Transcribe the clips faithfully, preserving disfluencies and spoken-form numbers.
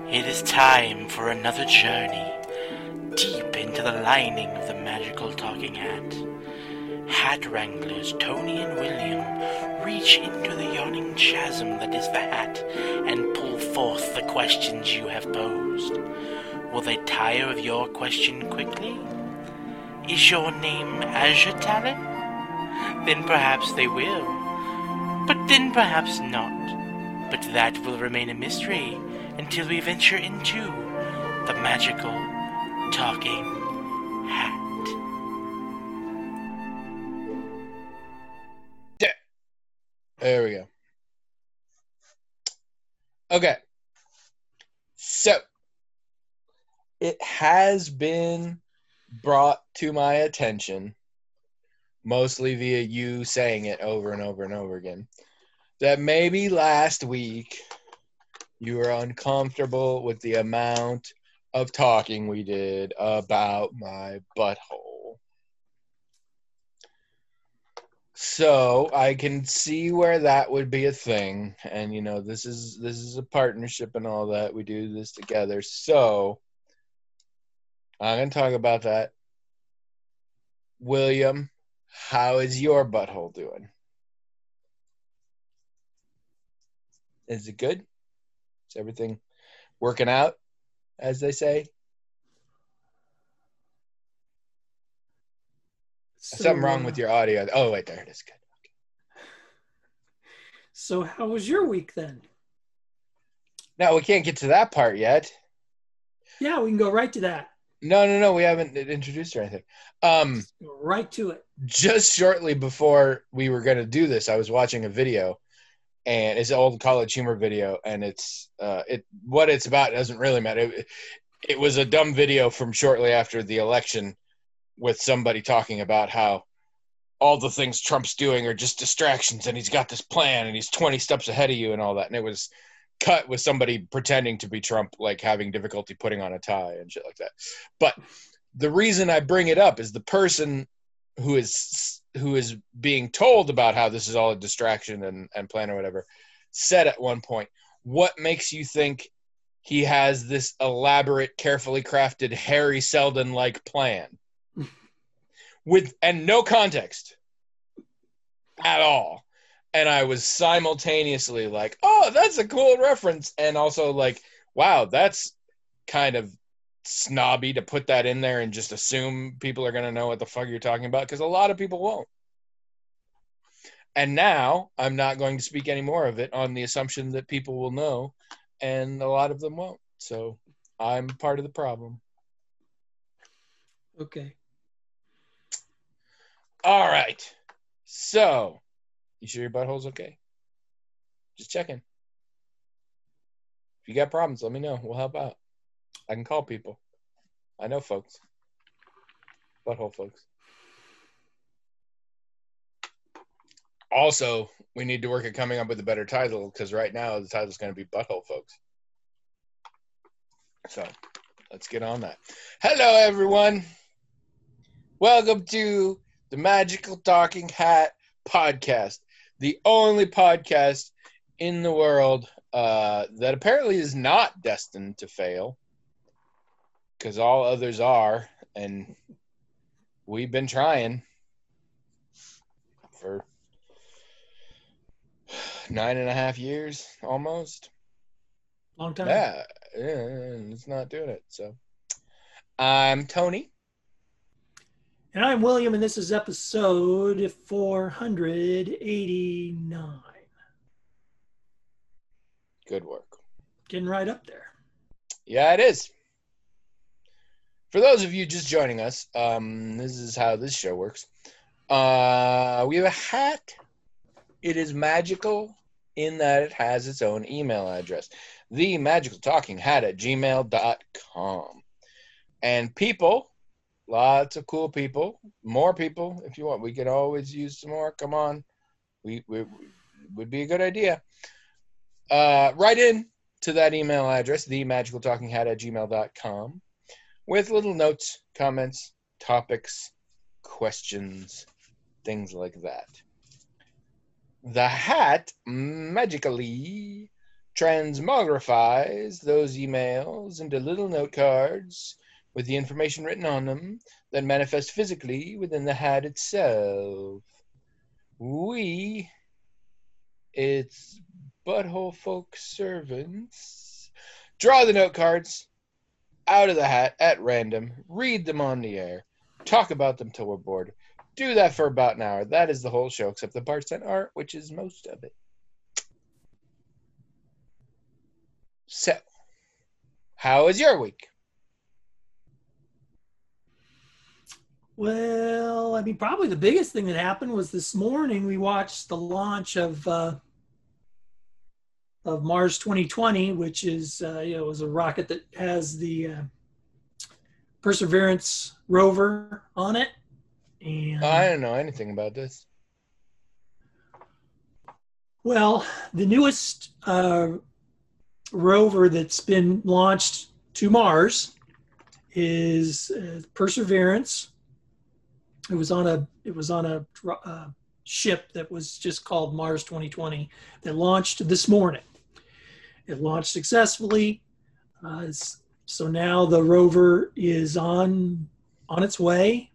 It is time for another journey deep into the lining of the magical talking hat. Hat wranglers Tony and William reach into the yawning chasm that is the hat and pull forth the questions you have posed. Will they tire of your question quickly? Is your name Azure Talon? Then perhaps they will, but then perhaps not. But that will remain a mystery until we venture into the magical talking hat. There we go. Okay. So, it has been brought to my attention, mostly via you saying it over and over and over again, that maybe last week you were uncomfortable with the amount of talking we did about my butthole. So I can see where that would be a thing, and you know this is this is a partnership and all that. We do this together, so I'm gonna talk about that. William, how is your butthole doing? Is it good? Is everything working out, as they say? So, Something wrong uh, with your audio. Oh, wait, there it is. Good. So, how was your week then? No, we can't get to that part yet. Yeah, we can go right to that. No, no, no. We haven't introduced or anything. Um, Just go right to it. just shortly before we were going to do this, I was watching a video, and it's an old College Humor video, and it's uh, it what it's about doesn't really matter. It, it was a dumb video from shortly after the election with somebody talking about how all the things Trump's doing are just distractions, and he's got this plan, and he's twenty steps ahead of you and all that. And it was cut with somebody pretending to be Trump, like having difficulty putting on a tie and shit like that. But the reason I bring it up is the person who is who is being told about how this is all a distraction and, and plan or whatever said at one point, what makes you think he has this elaborate, carefully crafted Harry Seldon-like plan? With and no context at all. And I was simultaneously like, oh, that's a cool reference. And also like, wow, that's kind of snobby to put that in there and just assume people are going to know what the fuck you're talking about, because a lot of people won't. And now I'm not going to speak any more of it on the assumption that people will know, and a lot of them won't. So I'm part of the problem. Okay. All right. So, you sure your butthole's okay? Just checking. If you got problems, let me know. We'll help out. I can call people. I know folks. Butthole folks. Also, we need to work at coming up with a better title, because right now the title's going to be Butthole Folks. So, let's get on that. Hello, everyone. Welcome to the Magical Talking Hat podcast, the only podcast in the world uh, that apparently is not destined to fail, because all others are, and we've been trying for nine and a half years almost. Long time. Yeah, yeah, it's not doing it. So, I'm Tony. And I'm William, and this is episode four hundred eighty-nine. Good work. Getting right up there. Yeah, it is. For those of you just joining us, um, this is how this show works. Uh, we have a hat. It is magical in that it has its own email address. The magical talking hat at gmail dot com. And people, lots of cool people, more people if you want. We could always use some more. Come on. We, we, we would be a good idea. Uh, write in to that email address, the magical talking hat at gmail dot com, with little notes, comments, topics, questions, things like that. The hat magically transmogrifies those emails into little note cards with the information written on them that manifest physically within the hat itself. We, its butthole folk servants, draw the note cards out of the hat at random, read them on the air, talk about them till we're bored. Do that for about an hour. That is the whole show, except the parts that aren't, which is most of it. So, how was your week? Well, I mean, probably the biggest thing that happened was this morning we watched the launch of uh, of Mars twenty twenty, which is uh, you know, was a rocket that has the uh, Perseverance rover on it. And Oh, I don't know anything about this. well, the newest uh, rover that's been launched to Mars is uh, Perseverance. It was on a it was on a uh, ship that was just called Mars twenty twenty that launched this morning. It launched successfully, uh, so now the rover is on on its way.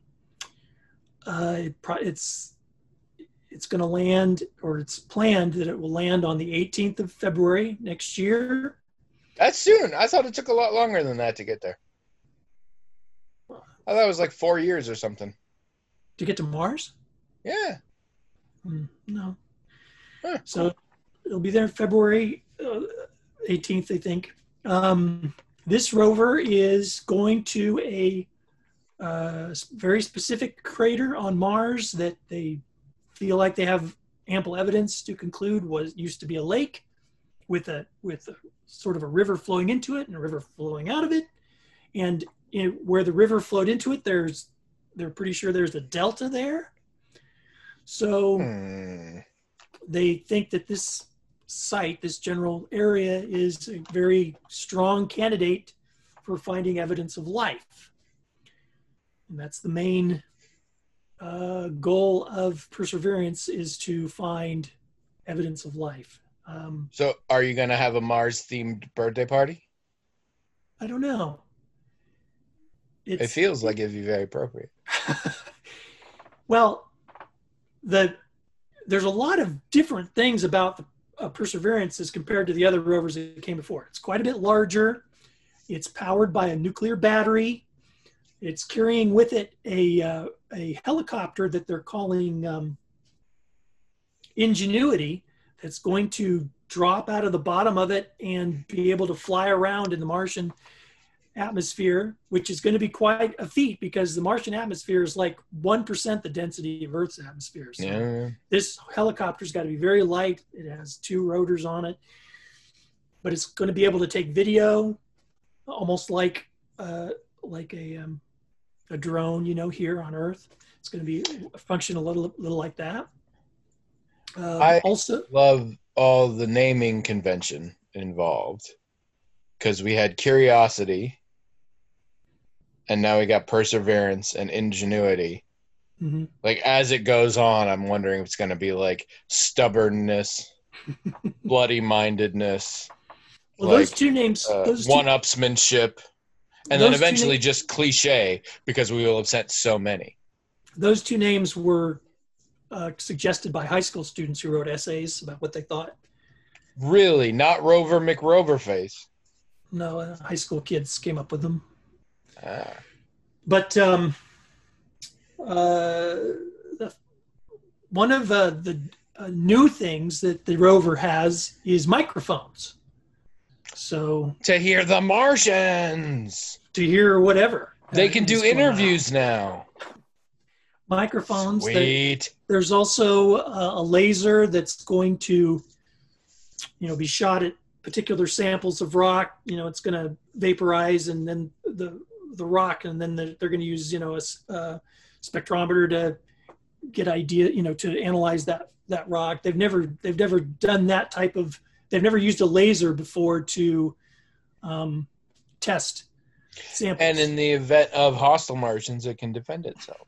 Uh, it pro- it's it's going to land, or it's planned that it will land on the eighteenth of February next year. That's soon. I thought it took a lot longer than that to get there. I thought it was like four years or something. To get to Mars? Yeah. Mm, no. Huh. So it'll be there February uh, eighteenth, I think. Um, this rover is going to a uh, very specific crater on Mars that they feel like they have ample evidence to conclude was used to be a lake with a with a, sort of a river flowing into it and a river flowing out of it. And in, where the river flowed into it, there's they're pretty sure there's a delta there. So Hmm. they think that this site, this general area, is a very strong candidate for finding evidence of life. And that's the main uh, goal of Perseverance, is to find evidence of life. Um, So, are you going to have a Mars-themed birthday party? I don't know. It's, It feels like it'd be very appropriate. well, the there's a lot of different things about the uh, Perseverance as compared to the other rovers that came before. It's quite a bit larger. It's powered by a nuclear battery. It's carrying with it a uh, a helicopter that they're calling um, Ingenuity, that's going to drop out of the bottom of it and be able to fly around in the Martian atmosphere, which is going to be quite a feat because the Martian atmosphere is like one percent the density of Earth's atmosphere. So Yeah. this helicopter's got to be very light. It has two rotors on it, but it's going to be able to take video, almost like uh, like a um, a drone, you know, here on Earth. It's going to be function a little little like that. Uh, I- also, Love all the naming convention involved, because we had Curiosity, and now we got Perseverance and Ingenuity. mhm. Like, as it goes on, I'm wondering if it's going to be like Stubbornness, Bloody-mindedness, well, like, those two names, uh, those two, one-upsmanship, and then those two eventually names- just cliche, because we will have sent so many. those two names were uh, suggested by high school students who wrote essays about what they thought. Really, not Rover McRoverface. No, uh, high school kids came up with them. Ah. But um, uh, the, one of uh, the uh, new things that the rover has is microphones. So To hear the Martians. to hear whatever. They uh, can is do going on. interviews now. Microphones. that- Sweet. There's also a, a laser that's going to, you know, be shot at particular samples of rock. You know, it's going to vaporize, and then the the rock, and then the, they're going to use, you know, a s- uh, spectrometer to get idea, you know, to analyze that that rock. They've never they've never done that type of. They've never used a laser before to um, test samples. And in the event of hostile Martians, it can defend itself.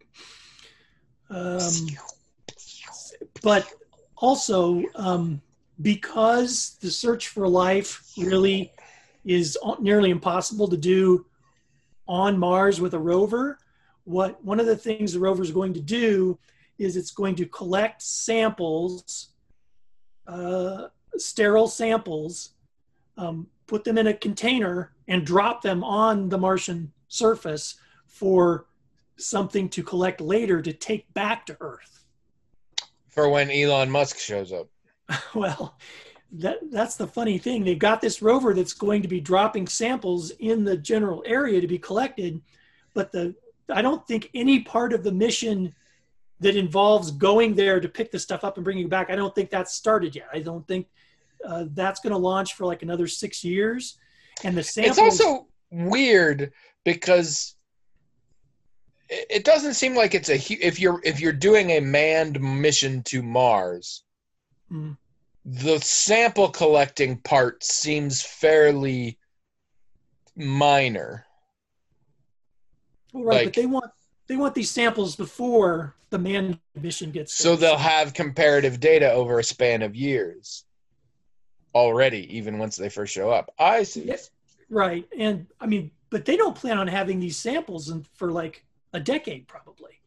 Um, but also, um, because the search for life really is nearly impossible to do on Mars with a rover, what one of the things the rover is going to do is it's going to collect samples, uh, sterile samples, um, put them in a container and drop them on the Martian surface for something to collect later to take back to Earth. For when Elon Musk shows up. Well, that that's the funny thing. They've got this rover that's going to be dropping samples in the general area to be collected, but the I don't think any part of the mission that involves going there to pick the stuff up and bringing it back, I don't think that's started yet. I don't think uh, that's going to launch for like another six years. And the samples... It's also weird because it doesn't seem like it's a if you're if you're doing a manned mission to Mars, mm. the sample collecting part seems fairly minor. Well, right, like, but they want they want these samples before the manned mission gets so they'll have comparative data over a span of years already, even once they first show up. I see. Yes, right, and I mean, but they don't plan on having these samples in, for like a decade probably.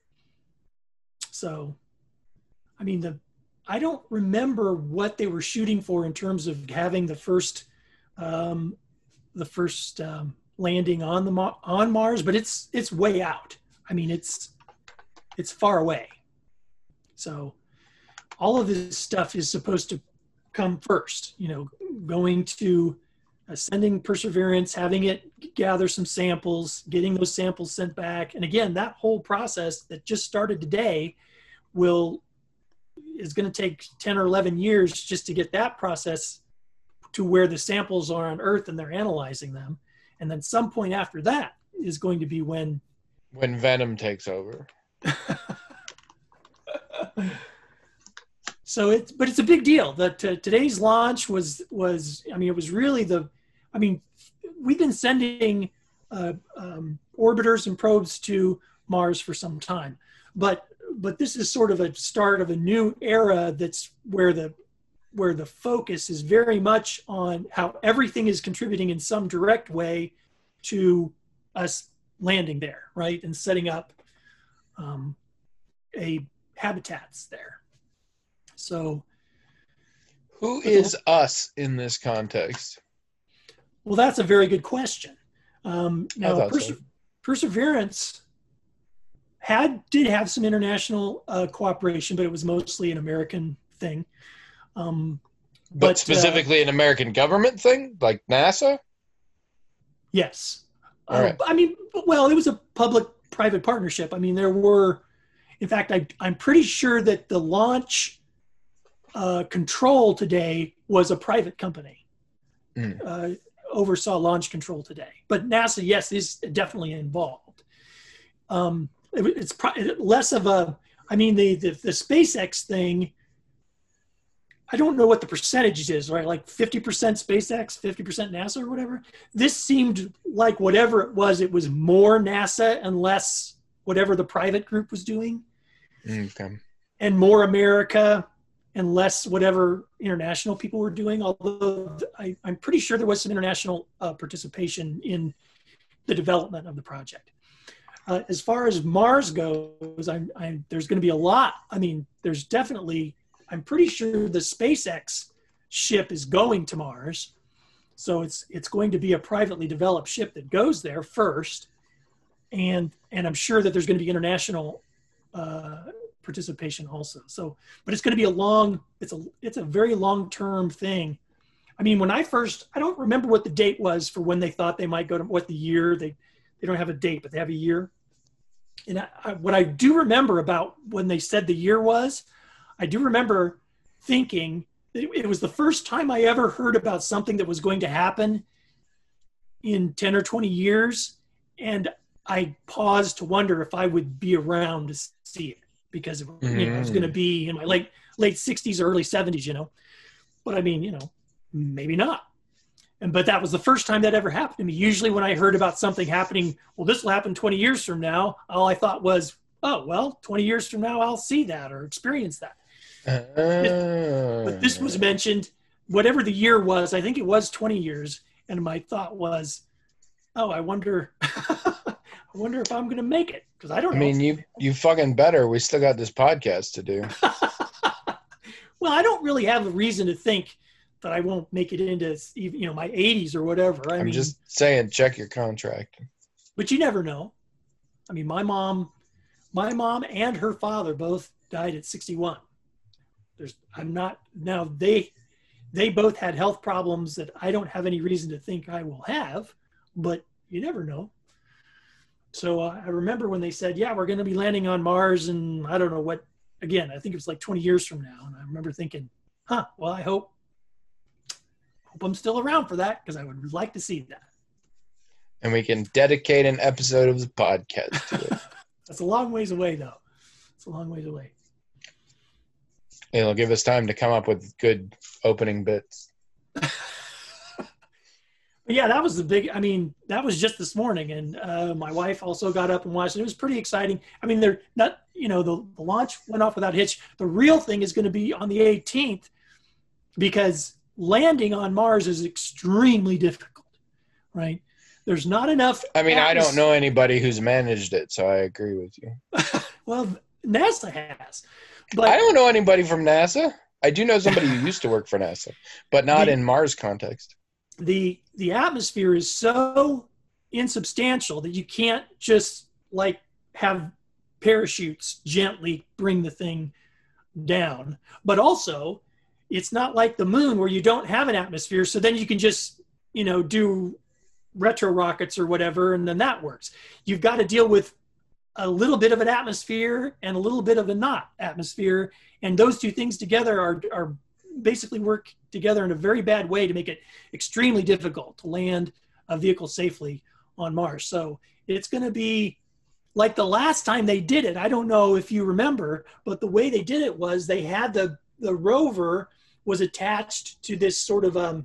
So, I mean, the I don't remember what they were shooting for in terms of having the first um, the first um, landing on the on Mars, but it's it's way out. I mean, it's it's far away. So, all of this stuff is supposed to come first. You know, going to uh, sending Perseverance, having it gather some samples, getting those samples sent back, and again, that whole process that just started today will is going to take ten or eleven years just to get that process to where the samples are on Earth and they're analyzing them. And then some point after that is going to be when when Venom takes over. So it's but it's a big deal that uh, today's launch was was I mean it was really the I mean we've been sending uh, um, orbiters and probes to Mars for some time, but but this is sort of a start of a new era that's where the where the focus is very much on how everything is contributing in some direct way to us landing there, right? And setting up um, a habitats there. So who is us in this context? Well, that's a very good question. Um, now, Perse- so. Perseverance had did have some international uh, cooperation, but it was mostly an American thing. Um, but, but specifically uh, an American government thing, like NASA? Yes. All right. Uh, I mean, well, it was a public-private partnership. I mean, there were, in fact, I, I'm pretty sure that the launch uh, control today was a private company. Mm. Uh, oversaw launch control today. But NASA, yes, is definitely involved. Um, it, it's pro- less of a, I mean, the, the, the SpaceX thing, I don't know what the percentage is, right? Like fifty percent SpaceX, fifty percent NASA or whatever. This seemed like whatever it was, it was more NASA and less whatever the private group was doing. Okay. And more America and less whatever international people were doing. Although I, I'm pretty sure there was some international uh, participation in the development of the project. Uh, as far as Mars goes, I'm, I'm, there's going to be a lot. I mean, there's definitely... I'm pretty sure the SpaceX ship is going to Mars. So it's it's going to be a privately developed ship that goes there first. And and I'm sure that there's going to be international uh, participation also. So, but it's going to be a long, it's a it's a very long-term thing. I mean, when I first, I don't remember what the date was for when they thought they might go to, what the year, they, they don't have a date, but they have a year. And I, I, what I do remember about when they said the year was, I do remember thinking that it was the first time I ever heard about something that was going to happen in ten or twenty years. And I paused to wonder if I would be around to see it because it, mm. you know, it was going to be in my late, late sixties or early seventies, you know. But I mean, you know, maybe not. And but that was the first time that ever happened to me. Usually when I heard about something happening, well, this will happen twenty years from now, all I thought was, oh, well, twenty years from now, I'll see that or experience that. Uh, But this was mentioned, whatever the year was, I think it was twenty years. And my thought was, oh, I wonder, I wonder if I'm going to make it. Because I don't I know. mean, you you fucking better. We still got this podcast to do. Well, I don't really have a reason to think that I won't make it into, you know, my eighties or whatever. I I'm mean, just saying, check your contract. but you never know. I mean, my mom, my mom and her father both died at sixty-one. There's, I'm not now. They, they both had health problems that I don't have any reason to think I will have, but you never know. So uh, I remember when they said, "Yeah, we're going to be landing on Mars," and I don't know what. Again, I think it was like twenty years from now, and I remember thinking, "Huh? Well, I hope, hope I'm still around for that because I would like to see that." And we can dedicate an episode of the podcast to it. That's a long ways away, though. It's a long ways away. It'll give us time to come up with good opening bits. But yeah, that was the big, I mean, that was just this morning. And uh, my wife also got up and watched it. It was pretty exciting. I mean, they're not, you know, the, the launch went off without hitch. The real thing is going to be on the eighteenth because landing on Mars is extremely difficult, right? There's not enough. I mean, atmos- I don't know anybody who's managed it, so I agree with you. Well, NASA has. But I don't know anybody from NASA. I do know somebody who used to work for NASA, but not The- in Mars context. the the atmosphere is so insubstantial that you can't just like have parachutes gently bring the thing down. But also, it's not like the moon where you don't have an atmosphere, so then you can just, you know, do retro rockets or whatever, and then that works. You've got to deal with a little bit of an atmosphere and a little bit of a not atmosphere, and those two things together are are basically work together in a very bad way to make it extremely difficult to land a vehicle safely on Mars. So it's going to be like the last time they did it. I don't know if you remember, but the way they did it was they had the, the rover was attached to this sort of, um,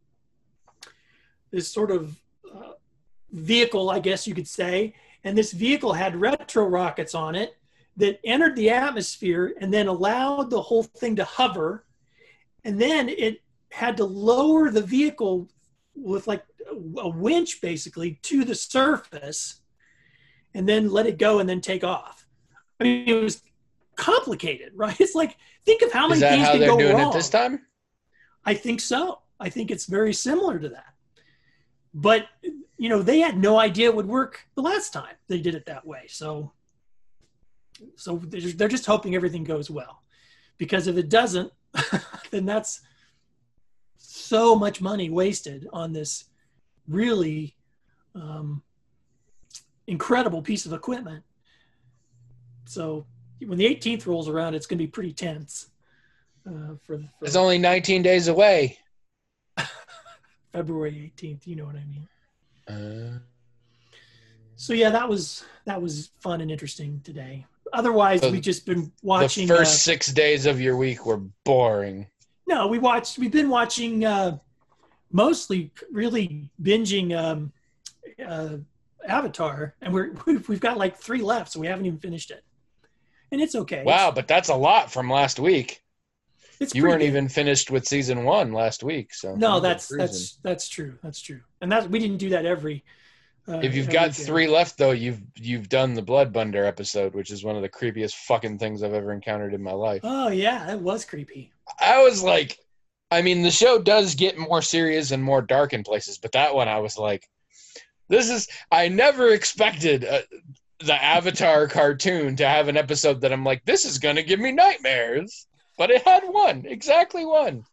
this sort of uh, vehicle, I guess you could say. And this vehicle had retro rockets on it that entered the atmosphere and then allowed the whole thing to hover. And then it had to lower the vehicle with like a winch basically to the surface and then let it go and then take off. I mean, it was complicated, right? It's like, think of how many Is that things how can they're go doing wrong. it this time? I think so. I think it's very similar to that. But, you know, they had no idea it would work the last time they did it that way. So, so they're just, they're just hoping everything goes well. Because if it doesn't, then that's so much money wasted on this really um, incredible piece of equipment. So when the eighteenth rolls around, it's going to be pretty tense. Uh, for, for It's only nineteen days away. February eighteenth, you know what I mean. Uh, So yeah, that was that was fun and interesting today. Otherwise, So we've just been the watching. first uh, six days of your week were boring. No, we watched. We've been watching uh, mostly, really binging um, uh, Avatar, and we're we've, we've got like three left, so we haven't even finished it, and it's okay. Wow, but that's a lot from last week. it's, it's You pretty weren't good. even finished with season one last week, so No, you were that's cruising. that's that's true. That's true, and that we didn't do that every. Uh, If you've every got day. three left, though, you've you've done the Bloodbunder episode, which is one of the creepiest fucking things I've ever encountered in my life. Oh yeah, that was creepy. I was like, I mean, the show does get more serious and more dark in places, but that one I was like, this is, I never expected uh, the Avatar cartoon to have an episode that I'm like, this is going to give me nightmares. But it had one, exactly one.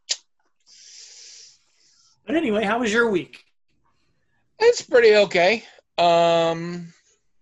But anyway, how was your week? It's pretty okay. Um,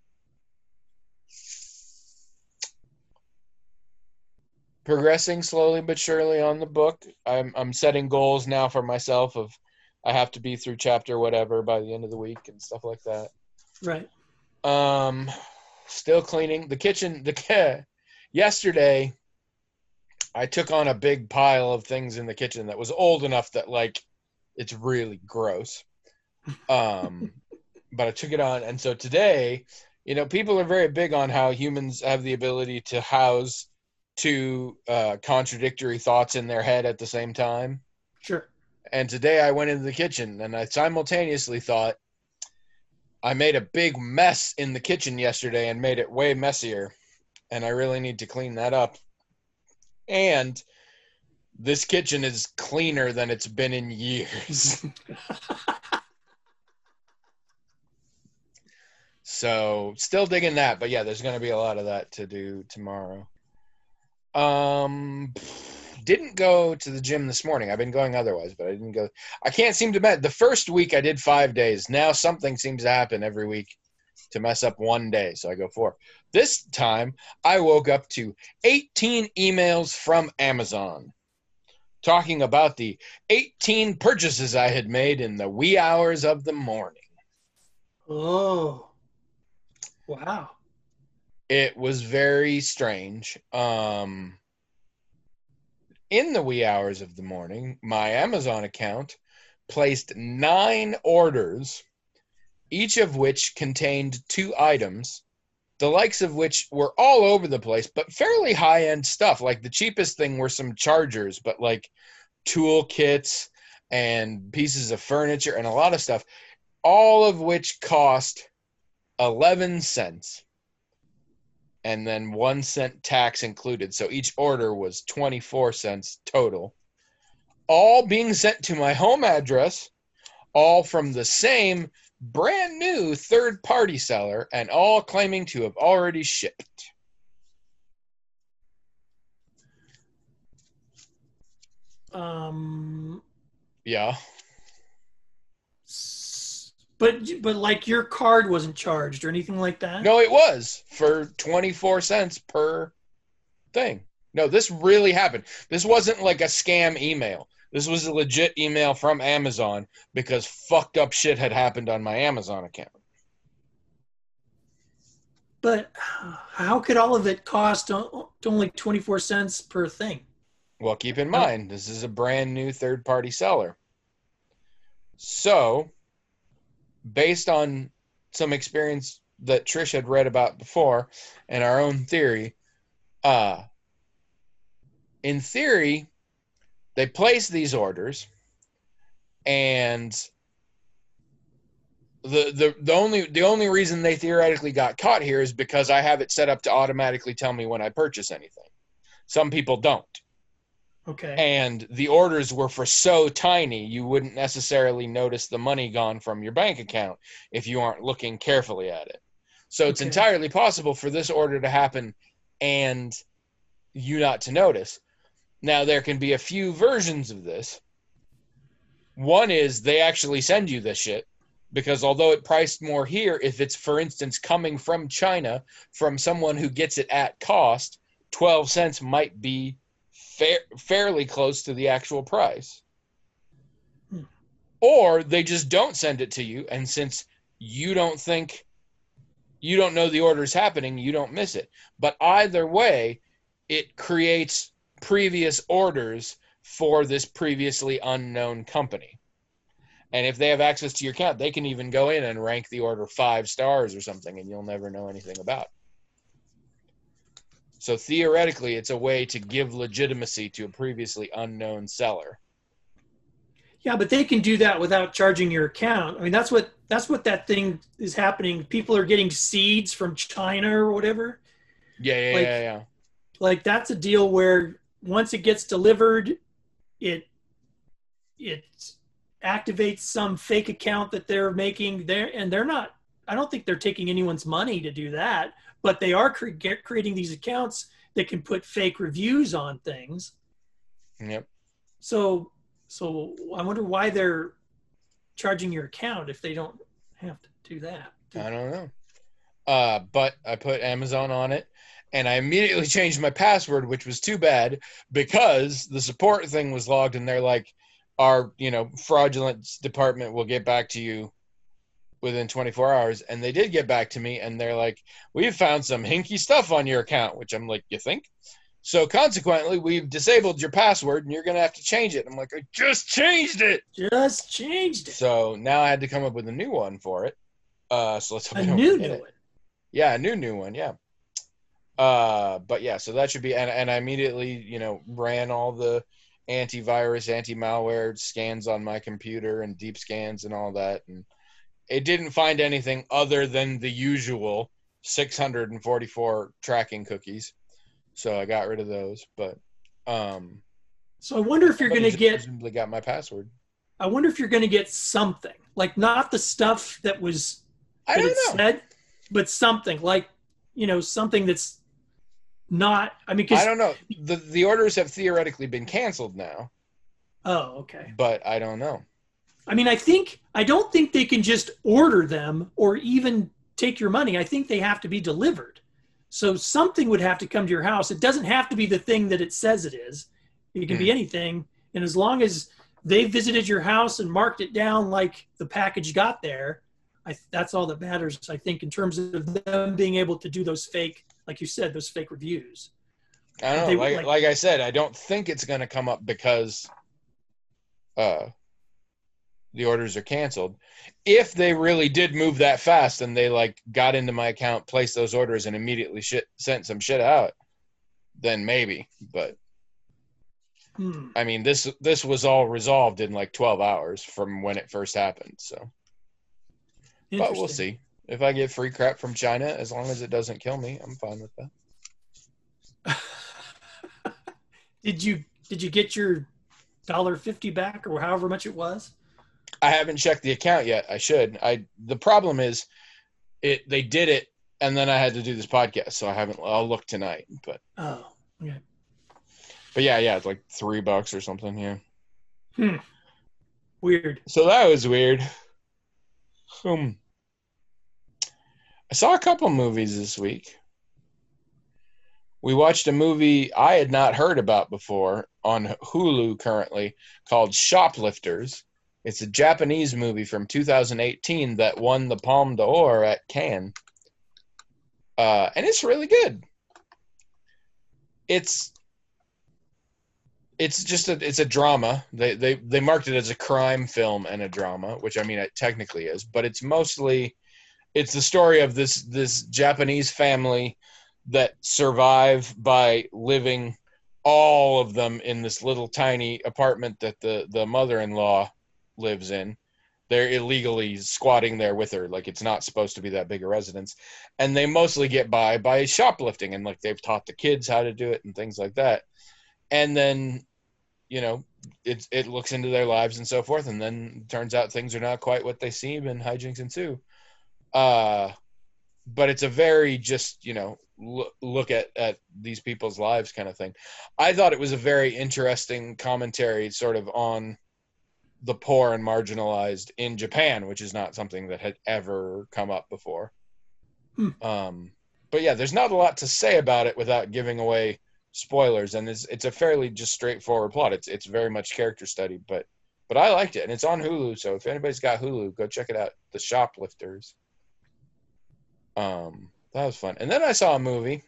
progressing slowly but surely on the book. I'm I'm setting goals now for myself of I have to be through chapter whatever by the end of the week and stuff like that. Right. Um, still cleaning the kitchen. The yesterday, I took on a big pile of things in the kitchen that was old enough that like it's really gross. Um, but I took it on, and so today, you know, people are very big on how humans have the ability to house two uh, contradictory thoughts in their head at the same time. Sure. And today I went into the kitchen and I simultaneously thought, I made a big mess in the kitchen yesterday and made it way messier. And I really need to clean that up. And this kitchen is cleaner than it's been in years. So still digging that. But yeah, there's going to be a lot of that to do tomorrow. Um, didn't go to the gym this morning. I've been going otherwise, but I didn't go. I can't seem to met. The first week I did five days. Now something seems to happen every week to mess up one day. So I go four. This time I woke up to eighteen emails from Amazon talking about the eighteen purchases I had made in the wee hours of the morning. Oh, wow. It was very strange. Um, in the wee hours of the morning, my Amazon account placed nine orders, each of which contained two items, the likes of which were all over the place, but fairly high-end stuff. Like the cheapest thing were some chargers, but like tool kits and pieces of furniture and a lot of stuff, all of which cost eleven cents. And then one cent tax included. So each order was twenty-four cents total. All being sent to my home address, all from the same brand new third-party seller, and all claiming to have already shipped. Um, yeah. But but like your card wasn't charged or anything like that? No, it was for twenty-four cents per thing. No, this really happened. This wasn't like a scam email. This was a legit email from Amazon because fucked up shit had happened on my Amazon account. But how could all of it cost only twenty-four cents per thing? Well, keep in mind, this is a brand new third-party seller. So, based on some experience that Trish had read about before and our own theory, uh, in theory, they place these orders, and the, the the only the only reason they theoretically got caught here is because I have it set up to automatically tell me when I purchase anything. Some people don't. Okay. And the orders were for so tiny, you wouldn't necessarily notice the money gone from your bank account if you aren't looking carefully at it. So it's Okay. entirely possible for this order to happen and you not to notice. Now, there can be a few versions of this. One is they actually send you this shit because although it priced more here, if it's, for instance, coming from China, from someone who gets it at cost, twelve cents might be Fair, fairly close to the actual price. Hmm. Or they just don't send it to you, and since you don't think, you don't know the order is happening, you don't miss it. But either way, it creates previous orders for this previously unknown company. And if they have access to your account, they can even go in and rank the order five stars or something, and you'll never know anything about it. So theoretically, it's a way to give legitimacy to a previously unknown seller. Yeah, but they can do that without charging your account. I mean, that's what that's what that thing is happening. People are getting seeds from China or whatever. Yeah, yeah, like, yeah, yeah. Like that's a deal where once it gets delivered, it it activates some fake account that they're making there, and they're not. I don't think they're taking anyone's money to do that. But they are cre- creating these accounts that can put fake reviews on things. Yep. So, so I wonder why they're charging your account if they don't have to do that. I don't know. Uh, but I put Amazon on it, and I immediately changed my password, which was too bad because the support thing was logged, and they're like, our, you know, fraudulent department will get back to you within twenty-four hours, and they did get back to me, and they're like, we've found some hinky stuff on your account, which I'm like, you think? So consequently, we've disabled your password, and you're going to have to change it. I'm like, I just changed it! Just changed it. So now I had to come up with a new one for it. Uh, so let's hope A I don't new forget new it. one. Yeah, a new, new one, yeah. Uh, but yeah, so that should be, and, and I immediately, you know, ran all the antivirus, anti-malware scans on my computer and deep scans and all that. And it didn't find anything other than the usual six hundred forty-four tracking cookies. So I got rid of those. But um, so I wonder if you're going to get. Presumably got my password. I wonder if you're going to get something, like not the stuff that was. I that don't it know. Said, but something like, you know, something that's not. I mean, cause, I don't know. the The orders have theoretically been canceled now. Oh, okay. But I don't know. I mean, I think I don't think they can just order them or even take your money. I think they have to be delivered. So something would have to come to your house. It doesn't have to be the thing that it says it is. It can Hmm. be anything. And as long as they visited your house and marked it down like the package got there, I, that's all that matters, I think, in terms of them being able to do those fake, like you said, those fake reviews. I don't know. They- Like, like- like I said, I don't think it's going to come up because uh, the orders are canceled. If they really did move that fast and they like got into my account, placed those orders, and immediately shit, sent some shit out, then maybe. But Hmm. I mean, this this was all resolved in like twelve hours from when it first happened. So, but we'll Interesting. see. If I get free crap from China, as long as it doesn't kill me, I'm fine with that. Did you did you get your dollar fifty back or however much it was? I haven't checked the account yet. I should. I the problem is, it they did it, and then I had to do this podcast, so I haven't. I'll look tonight. But Oh, okay. but yeah, yeah, it's like three bucks or something. Yeah. Weird. So that was weird. Um, I saw a couple movies this week. We watched a movie I had not heard about before on Hulu currently called Shoplifters. It's a Japanese movie from two thousand eighteen that won the Palme d'Or at Cannes. Uh, and it's really good. It's it's just a it's a drama. They they they marked it as a crime film and a drama, which I mean it technically is, but it's mostly it's the story of this this Japanese family that survive by living, all of them, in this little tiny apartment that the the mother-in-law lives in. They're illegally squatting there with her, like it's not supposed to be that big a residence, and they mostly get by by shoplifting, and like they've taught the kids how to do it and things like that. And then, you know, it it looks into their lives and so forth, and then it turns out things are not quite what they seem, and hijinks ensue. Uh, but it's a very just, you know, look, look at, at these people's lives kind of thing. I thought it was a very interesting commentary sort of on the poor and marginalized in Japan, which is not something that had ever come up before. Hmm. Um, but yeah, there's not a lot to say about it without giving away spoilers, and it's it's a fairly just straightforward plot. It's it's very much character study, but but I liked it, and it's on Hulu. So if anybody's got Hulu, go check it out. The Shoplifters. Um, that was fun. And then I saw a movie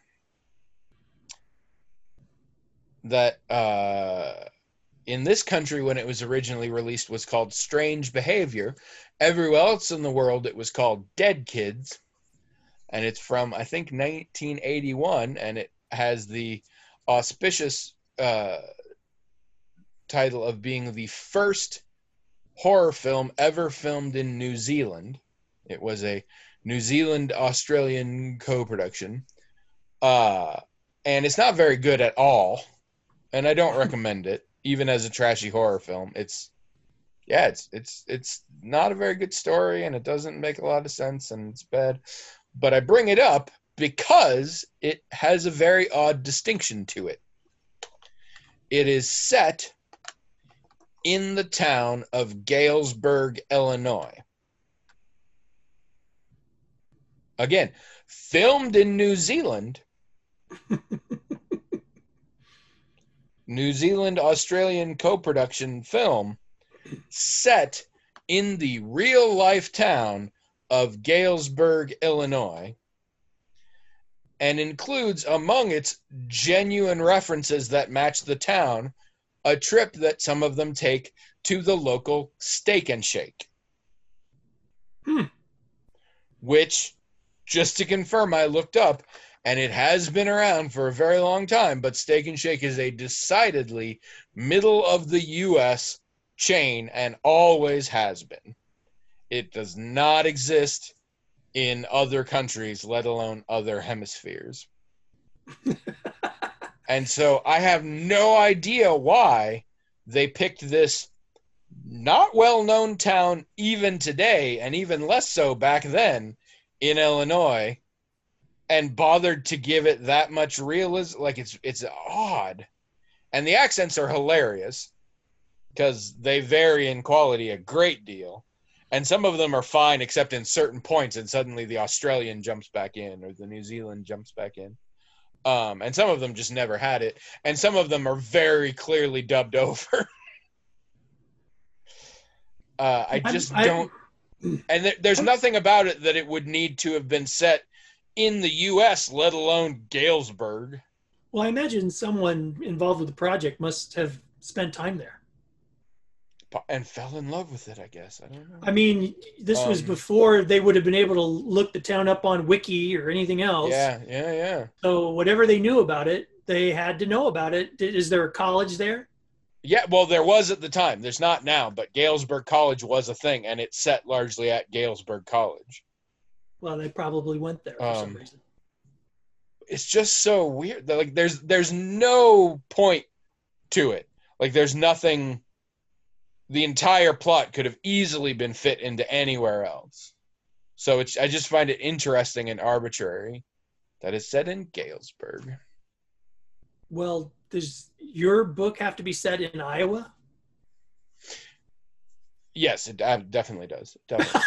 that uh, in this country, when it was originally released, was called Strange Behavior. Everywhere else in the world, it was called Dead Kids. And it's from, I think, nineteen eighty-one, and it has the auspicious uh, title of being the first horror film ever filmed in New Zealand. It was a New Zealand-Australian co-production. Uh, and it's not very good at all. And I don't recommend it, even as a trashy horror film. It's, yeah, it's it's it's not a very good story, and it doesn't make a lot of sense, and it's bad. But I bring it up because it has a very odd distinction to it. It is set in the town of Galesburg, Illinois. Again, filmed in New Zealand. New Zealand-Australian co-production film set in the real-life town of Galesburg, Illinois, and includes among its genuine references that match the town a trip that some of them take to the local Steak and Shake. Hmm. Which, just to confirm, I looked up, and it has been around for a very long time, but Steak and Shake is a decidedly middle of the U S chain and always has been. It does not exist in other countries, let alone other hemispheres. And so I have no idea why they picked this not well-known town even today, and even less so back then in Illinois, and bothered to give it that much realism. Like, it's it's odd. And the accents are hilarious because they vary in quality a great deal. And some of them are fine except in certain points, and suddenly the Australian jumps back in or the New Zealand jumps back in. Um, and some of them just never had it. And some of them are very clearly dubbed over. uh, I just I, don't... And th- there's nothing about it that it would need to have been set in the U S, let alone Galesburg. Well, I imagine someone involved with the project must have spent time there. And fell in love with it, I guess. I don't know. I mean, this um, was before they would have been able to look the town up on Wiki or anything else. Yeah, yeah, yeah. So whatever they knew about it, they had to know about it. Is there a college there? Yeah, well, there was at the time. There's not now, but Galesburg College was a thing, and it's set largely at Galesburg College. Well, they probably went there for um, some reason. It's just so weird. Like, there's there's no point to it. Like, there's nothing... The entire plot could have easily been fit into anywhere else. So it's, I just find it interesting and arbitrary that it's set in Galesburg. Well, does your book have to be set in Iowa? Yes, it definitely does. Definitely.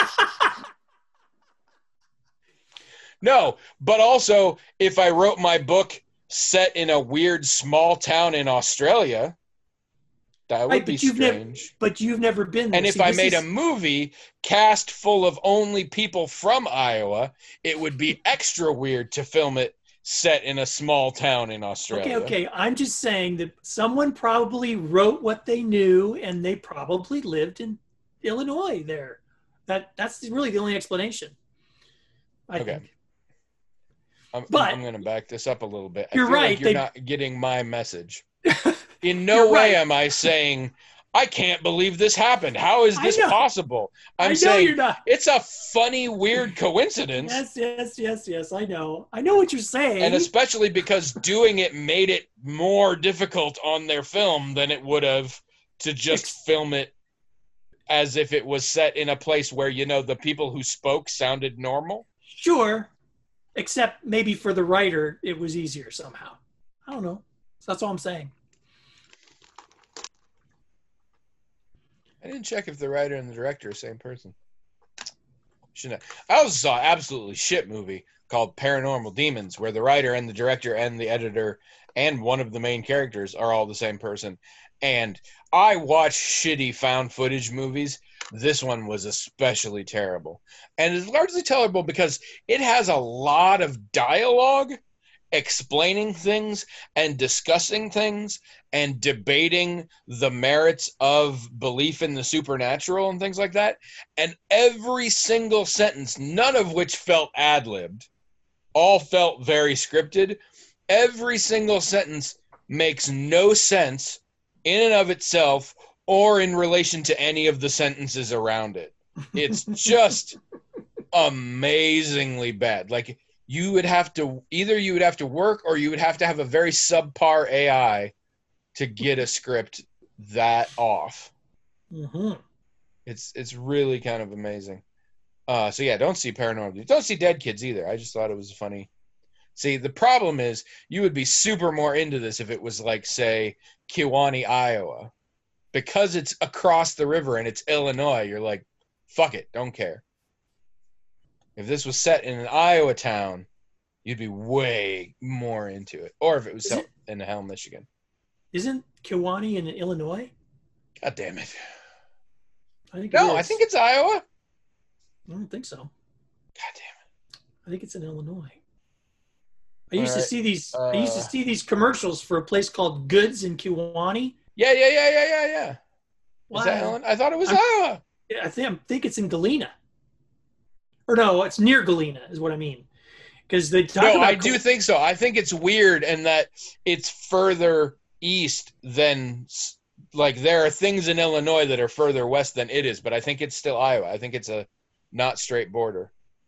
No, but also, if I wrote my book set in a weird small town in Australia... That would right, be strange. Never, but you've never been there. And if See, I made is... a movie cast full of only people from Iowa, it would be extra weird to film it set in a small town in Australia. Okay, okay. I'm just saying that someone probably wrote what they knew, and they probably lived in Illinois there. That That's really the only explanation, I okay. think. I'm, but I'm going to back this up a little bit. I you're feel right. Like you're they... not getting my message. In no way right. am I saying, I can't believe this happened. How is this possible? I'm I saying you're not. It's a funny, weird coincidence. Yes, yes, yes, yes. I know. I know what you're saying. And especially because doing it made it more difficult on their film than it would have to just Ex- film it as if it was set in a place where, you know, the people who spoke sounded normal. Sure. Except maybe for the writer, it was easier somehow. I don't know. So that's all I'm saying. I didn't check if the writer and the director are the same person. Shouldn't have. I also saw an absolutely shit movie called Paranormal Demons, where the writer and the director and the editor and one of the main characters are all the same person. And I watch shitty found footage movies. This one was especially terrible. And it's largely terrible because it has a lot of dialogue explaining things and discussing things and debating the merits of belief in the supernatural and things like that. And every single sentence, none of which felt ad-libbed, all felt very scripted. Every single sentence makes no sense in and of itself or in relation to any of the sentences around it. It's just amazingly bad. Like, you would have to, either you would have to work or you would have to have a very subpar A I to get a script that off. Mm-hmm. It's it's really kind of amazing. Uh, so yeah, don't see Paranormal. Don't see Dead Kids either. I just thought it was funny. See, the problem is you would be super more into this if it was like, say, Kewaunee, Iowa. Because it's across the river and it's Illinois, you're like, fuck it, don't care. If this was set in an Iowa town, you'd be way more into it. Or if it was set in Hell, Michigan. Isn't Kewaunee in Illinois? God damn it. I think no, I think it's Iowa. I don't think so. God damn it. I think it's in Illinois. I used All right. to see these uh, I used to see these commercials for a place called Goods in Kewaunee. Yeah, yeah, yeah, yeah, yeah, yeah. Well, Is that Illinois? I thought it was I'm, Iowa. I think I think it's in Galena. Or no, it's near Galena is what I mean. because they talk No, about I do think so. I think it's weird and that it's further east than, like, there are things in Illinois that are further west than it is, but I think it's still Iowa. I think it's a not straight border.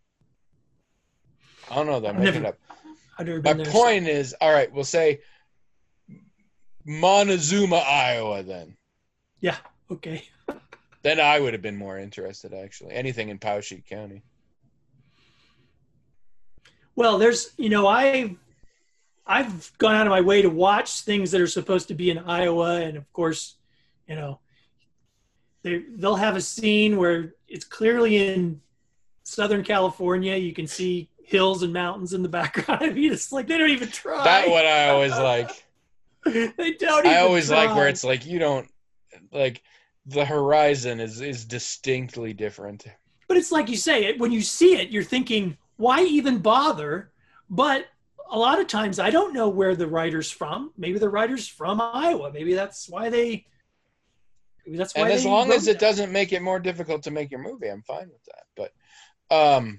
I don't know, though. I'm I've making never- it up. I've never My been there. point is, all right, we'll say Montezuma, Iowa, then. Yeah. Okay. Then I would have been more interested, actually. Anything in Poweshiek County. Well, there's, you know, I, I've gone out of my way to watch things that are supposed to be in Iowa, and of course, you know, they they'll have a scene where it's clearly in Southern California. You can see hills and mountains in the background. I mean, it's like they don't even try. That one I always like. They don't even I always try. like where it's like you don't, like, the horizon is, is distinctly different. But it's like you say, it when you see it, you're thinking, why even bother? But a lot of times I don't know where the writer's from. Maybe the writer's from Iowa. Maybe that's why they maybe that's why And as they long wrote as it that. doesn't make it more difficult to make your movie, I'm fine with that. But um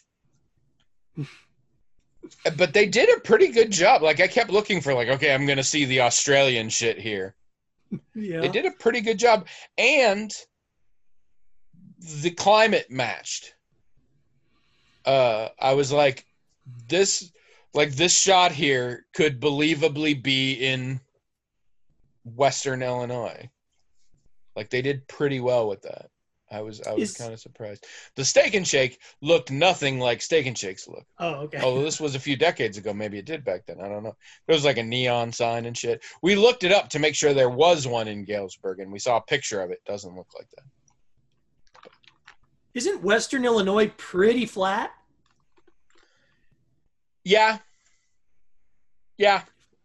but they did a pretty good job. Like, I kept looking for, like, okay, I'm going to see the Australian shit here. Yeah. They did a pretty good job. And the climate matched. Uh, I was like, this, like, this shot here could believably be in Western Illinois. Like, they did pretty well with that. I was I was Is- kind of surprised. The Steak and Shake looked nothing like Steak and Shakes look. Oh, okay. Although this was a few decades ago, maybe it did back then. I don't know. There was like a neon sign and shit. We looked it up to make sure there was one in Galesburg, and we saw a picture of it. Doesn't look like that. Isn't Western Illinois pretty flat? Yeah. Yeah.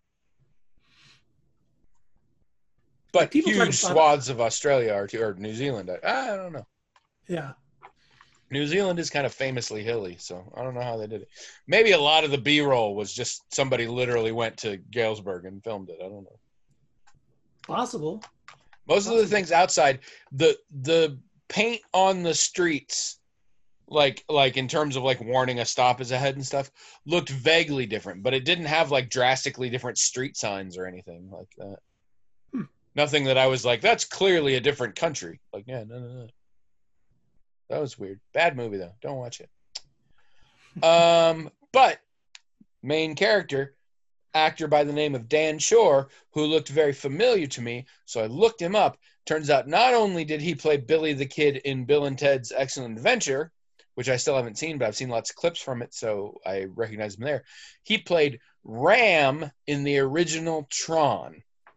But People try to huge find- swaths of Australia are too, or New Zealand. I, I don't know. Yeah. New Zealand is kind of famously hilly, so I don't know how they did it. Maybe a lot of the B-roll was just somebody literally went to Galesburg and filmed it. I don't know. Possible. Most of the things outside, the the paint on the streets, like like in terms of like warning a stop is ahead and stuff, looked vaguely different, but it didn't have like drastically different street signs or anything like that. Hmm. Nothing that I was like, that's clearly a different country. Like, yeah, no, no, no. That was weird. Bad movie though. Don't watch it. Um, but main character, actor by the name of Dan Shore, who looked very familiar to me, so I looked him up. Turns out not only did he play Billy the Kid in Bill and Ted's Excellent Adventure, which I still haven't seen, but I've seen lots of clips from it, so I recognize him there. He played Ram in the original Tron.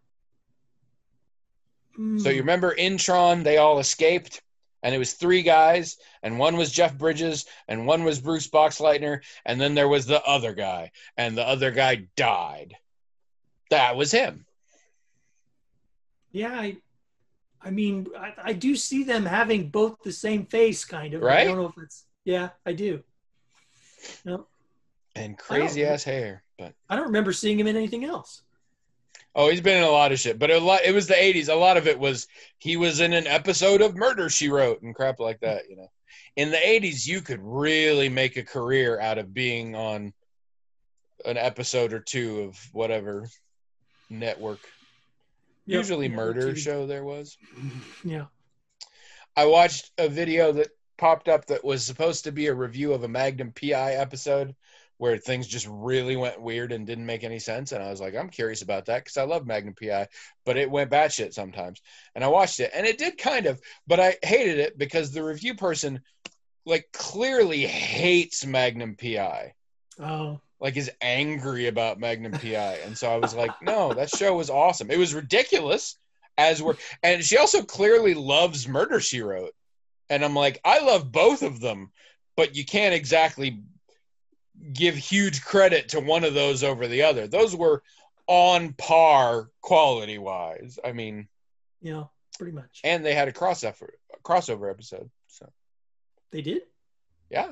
Mm. So you remember in Tron, they all escaped, and it was three guys, and one was Jeff Bridges, and one was Bruce Boxleitner, and then there was the other guy, and the other guy died. That was him. Yeah, I, I mean, I, I do see them having both the same face, kind of. Right? I don't know if it's. Yeah, I do. No, And crazy I don't- ass hair, but I don't remember seeing him in anything else. oh, he's been in a lot of shit. But a lot, it was the eighties. A lot of it was he was in an episode of Murder, She Wrote and crap like that. You know, in the eighties, you could really make a career out of being on an episode or two of whatever network. Yep, Usually network murder T V. show there was. Yeah. I watched a video that popped up that was supposed to be a review of a Magnum P I episode where things just really went weird and didn't make any sense. And I was like, I'm curious about that because I love Magnum P I, but it went batshit sometimes. And I watched it, and it did kind of, but I hated it because the review person, like, clearly hates Magnum P I. Oh. Like, is angry about Magnum P I. And so I was like, no, that show was awesome. It was ridiculous as we're, and she also clearly loves Murder, She Wrote. And I'm like, I love both of them, but you can't exactly give huge credit to one of those over the other. Those were on par quality wise. I mean, Yeah, pretty much. and they had a crossover, a crossover episode. So They did? yeah.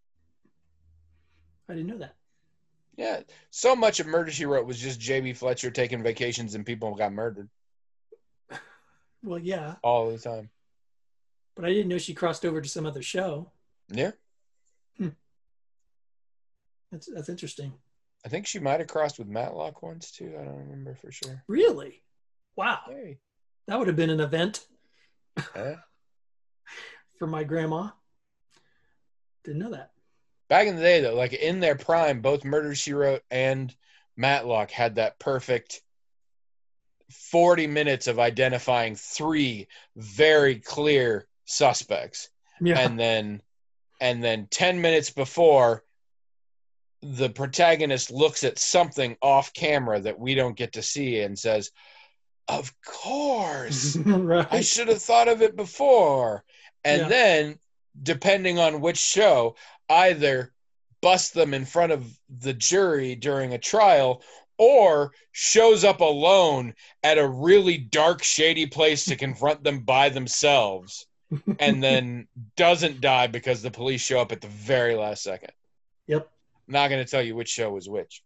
I didn't know that. Yeah. So much of Murder, She Wrote was just J B Fletcher taking vacations and people got murdered Well, yeah, all the time. but I didn't know she crossed over to some other show. Yeah. Hmm. That's that's interesting. I think she might have crossed with Matlock once too. I don't remember for sure. Really? Wow. Hey. That would have been an event Eh? for my grandma. Didn't know that. Back in the day, though, like in their prime, both Murder, She Wrote and Matlock had that perfect forty minutes of identifying three very clear suspects. Yeah. And then and then ten minutes before, the protagonist looks at something off camera that we don't get to see and says, of course, Right. I should have thought of it before. And Yeah. then, depending on which show, either bust them in front of the jury during a trial or shows up alone at a really dark, shady place to confront them by themselves and then doesn't die because the police show up at the very last second. Yep. I'm not going to tell you which show was which.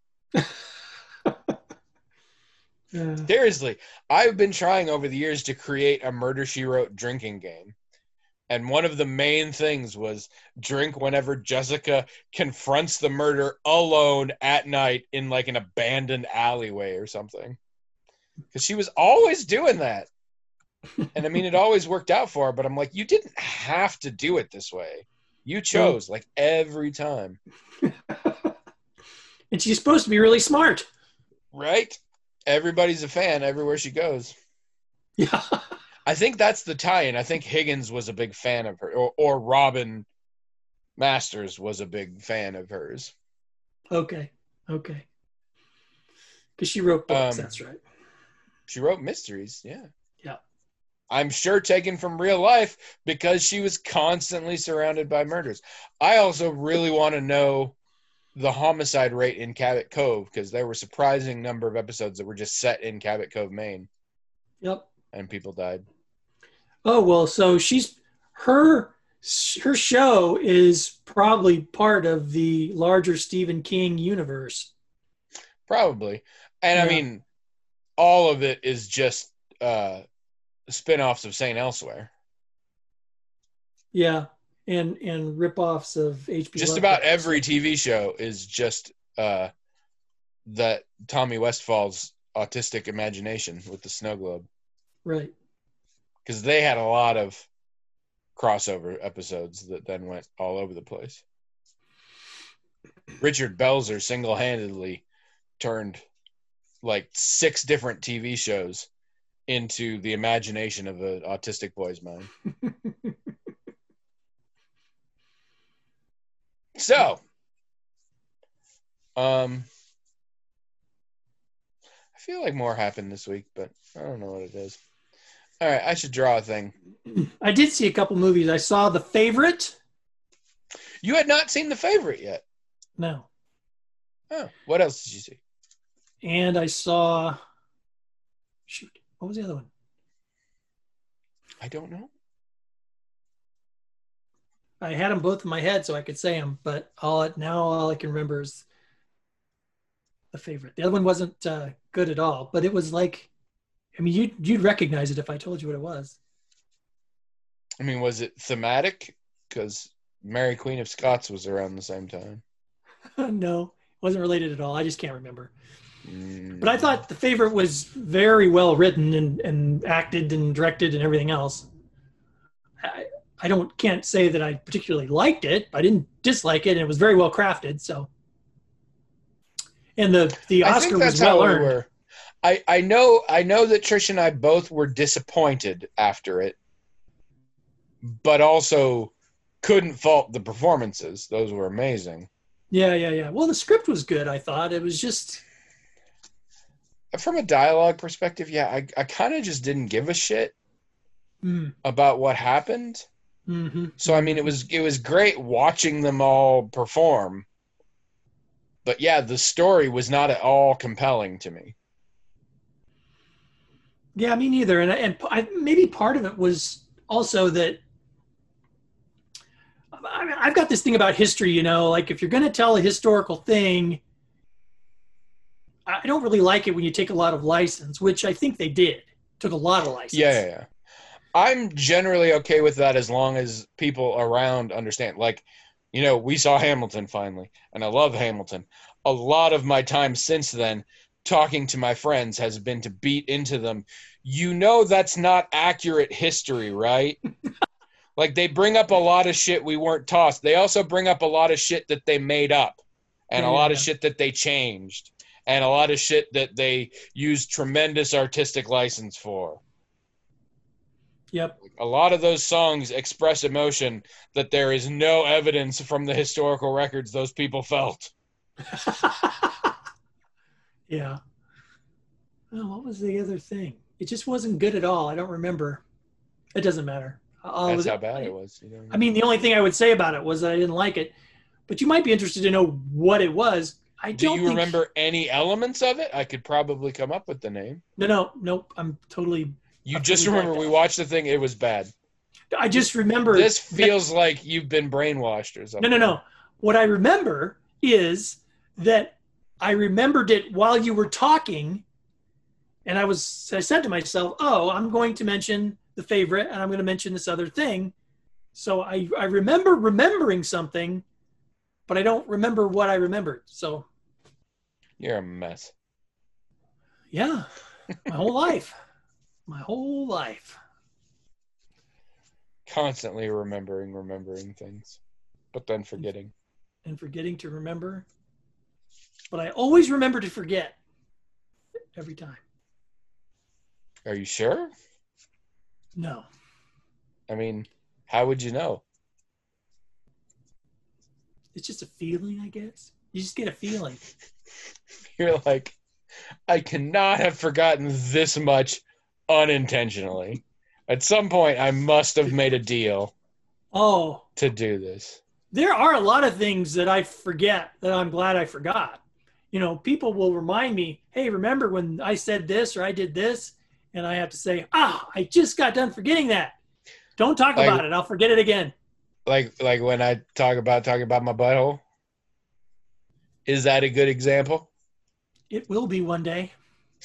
Yeah. Seriously, I've been trying over the years to create a Murder, She Wrote drinking game. And one of the main things was drink whenever Jessica confronts the murder alone at night in like an abandoned alleyway or something. Because she was always doing that. And I mean, it always worked out for her, but I'm like, you didn't have to do it this way. You chose like every time. And she's supposed to be really smart. Right? Everybody's a fan everywhere she goes. Yeah. I think that's the tie-in. I think Higgins was a big fan of her, or, or Robin Masters was a big fan of hers. Okay. Okay. Because she wrote books, Um, that's right. She wrote mysteries, yeah. Yeah. I'm sure taken from real life because she was constantly surrounded by murders. I also really want to know the homicide rate in Cabot Cove because there were a surprising number of episodes that were just set in Cabot Cove, Maine, Yep. and people died. Oh, well, so she's her her show is probably part of the larger Stephen King universe. Probably. And I Yeah. mean, all of it is just uh, spin-offs of Saint Elsewhere. Yeah. And and ripoffs of H P. Just about every T V show is just uh, that Tommy Westfall's autistic imagination with the snow globe. Right. Because they had a lot of crossover episodes that then went all over the place. Richard Belzer single-handedly turned like six different T V shows into the imagination of an autistic boy's mind. So, um, I feel like more happened this week, but I don't know what it is. All right, I should draw a thing. I did see a couple movies. I saw The Favorite. You had not seen The Favorite yet. No. Oh, what else did you see? And I saw, shoot, what was the other one? I don't know. I had them both in my head so I could say them, but all now all I can remember is The Favorite. The other one wasn't uh, good at all, but it was like, I mean, you'd, you'd recognize it if I told you what it was. I mean, was it thematic? Because Mary Queen of Scots was around the same time. No, it wasn't related at all. I just can't remember. Mm. But I thought The Favorite was very well written and, and acted and directed and everything else. I, I don't can't say that I particularly liked it. I didn't dislike it, and it was very well crafted. So, and the the I Oscar think that's was well how we earned. were. I, I know I know that Trish and I both were disappointed after it, but also couldn't fault the performances. Those were amazing. Yeah, yeah, yeah. Well, the script was good. I thought it was just From a dialogue perspective, yeah, I, I kind of just didn't give a shit mm, about what happened. mm-hmm. So I mean, it was it was great watching them all perform, but yeah, the story was not at all compelling to me. Yeah, me neither. And and I, maybe part of it was also that I mean, I've got this thing about history, you know, like if you're going to tell a historical thing, I don't really like it when you take a lot of license, which I think they did. Took a lot of license. Yeah, yeah, yeah. I'm generally okay with that as long as people around understand. Like, You know, we saw Hamilton finally, and I love Hamilton. A lot of my time since then talking to my friends has been to beat into them. You know that's not accurate history, right? Like, they bring up a lot of shit we weren't taught. They also bring up a lot of shit that they made up, and Yeah, a lot yeah, of yeah. shit that they changed, and a lot of shit that they used tremendous artistic license for. Yep. A lot of those songs express emotion that there is no evidence from the historical records those people felt. Yeah. Oh, what was the other thing? It just wasn't good at all. I don't remember. It doesn't matter. I'll, That's how bad it was. You know? I mean, the only thing I would say about it was that I didn't like it. But you might be interested to know what it was. I Do don't you think... remember any elements of it? I could probably come up with the name. No, no, nope. I'm totally. You I'm just totally remember we blacked out. watched the thing. It was bad. I just remember. This that- feels like you've been brainwashed or something. No, no, no. What I remember is that I remembered it while you were talking, and I was. I said to myself, "Oh, I'm going to mention the favorite, and I'm going to mention this other thing." So I, I remember remembering something, but I don't remember what I remembered. So You're a mess. yeah, my whole life, my whole life. Constantly remembering, remembering things, but then forgetting. And forgetting to remember. But I always remember to forget every time. Are you sure? No. I mean, how would you know? It's just a feeling, I guess. You just get a feeling. You're like, I cannot have forgotten this much unintentionally. At some point, I must have made a deal Oh, to do this. there are a lot of things that I forget that I'm glad I forgot. You know, people will remind me, hey, remember when I said this or I did this? And I have to say, ah, I just got done forgetting that. Don't talk Like- about it. I'll forget it again. Like, like when I talk about talking about my butthole. Is that a good example? It will be one day.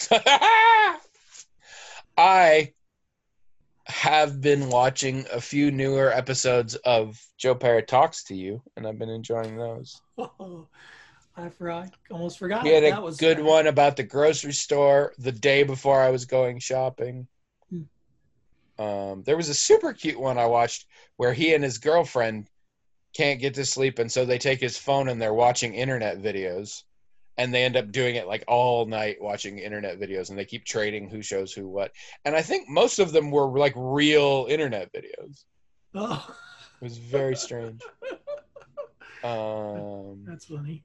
I have been watching a few newer episodes of Joe Parrott Talks to You, and I've been enjoying those. Oh, I forgot. Almost forgot. He had a that was good one about the grocery store the day before I was going shopping. Hmm. Um, there was a super cute one I watched where he and his girlfriend can't get to sleep, and so they take his phone and they're watching internet videos. And they end up doing it like all night watching internet videos, and they keep trading who shows who what. And I think most of them were like real internet videos. Oh, It was very strange. Um, that's funny.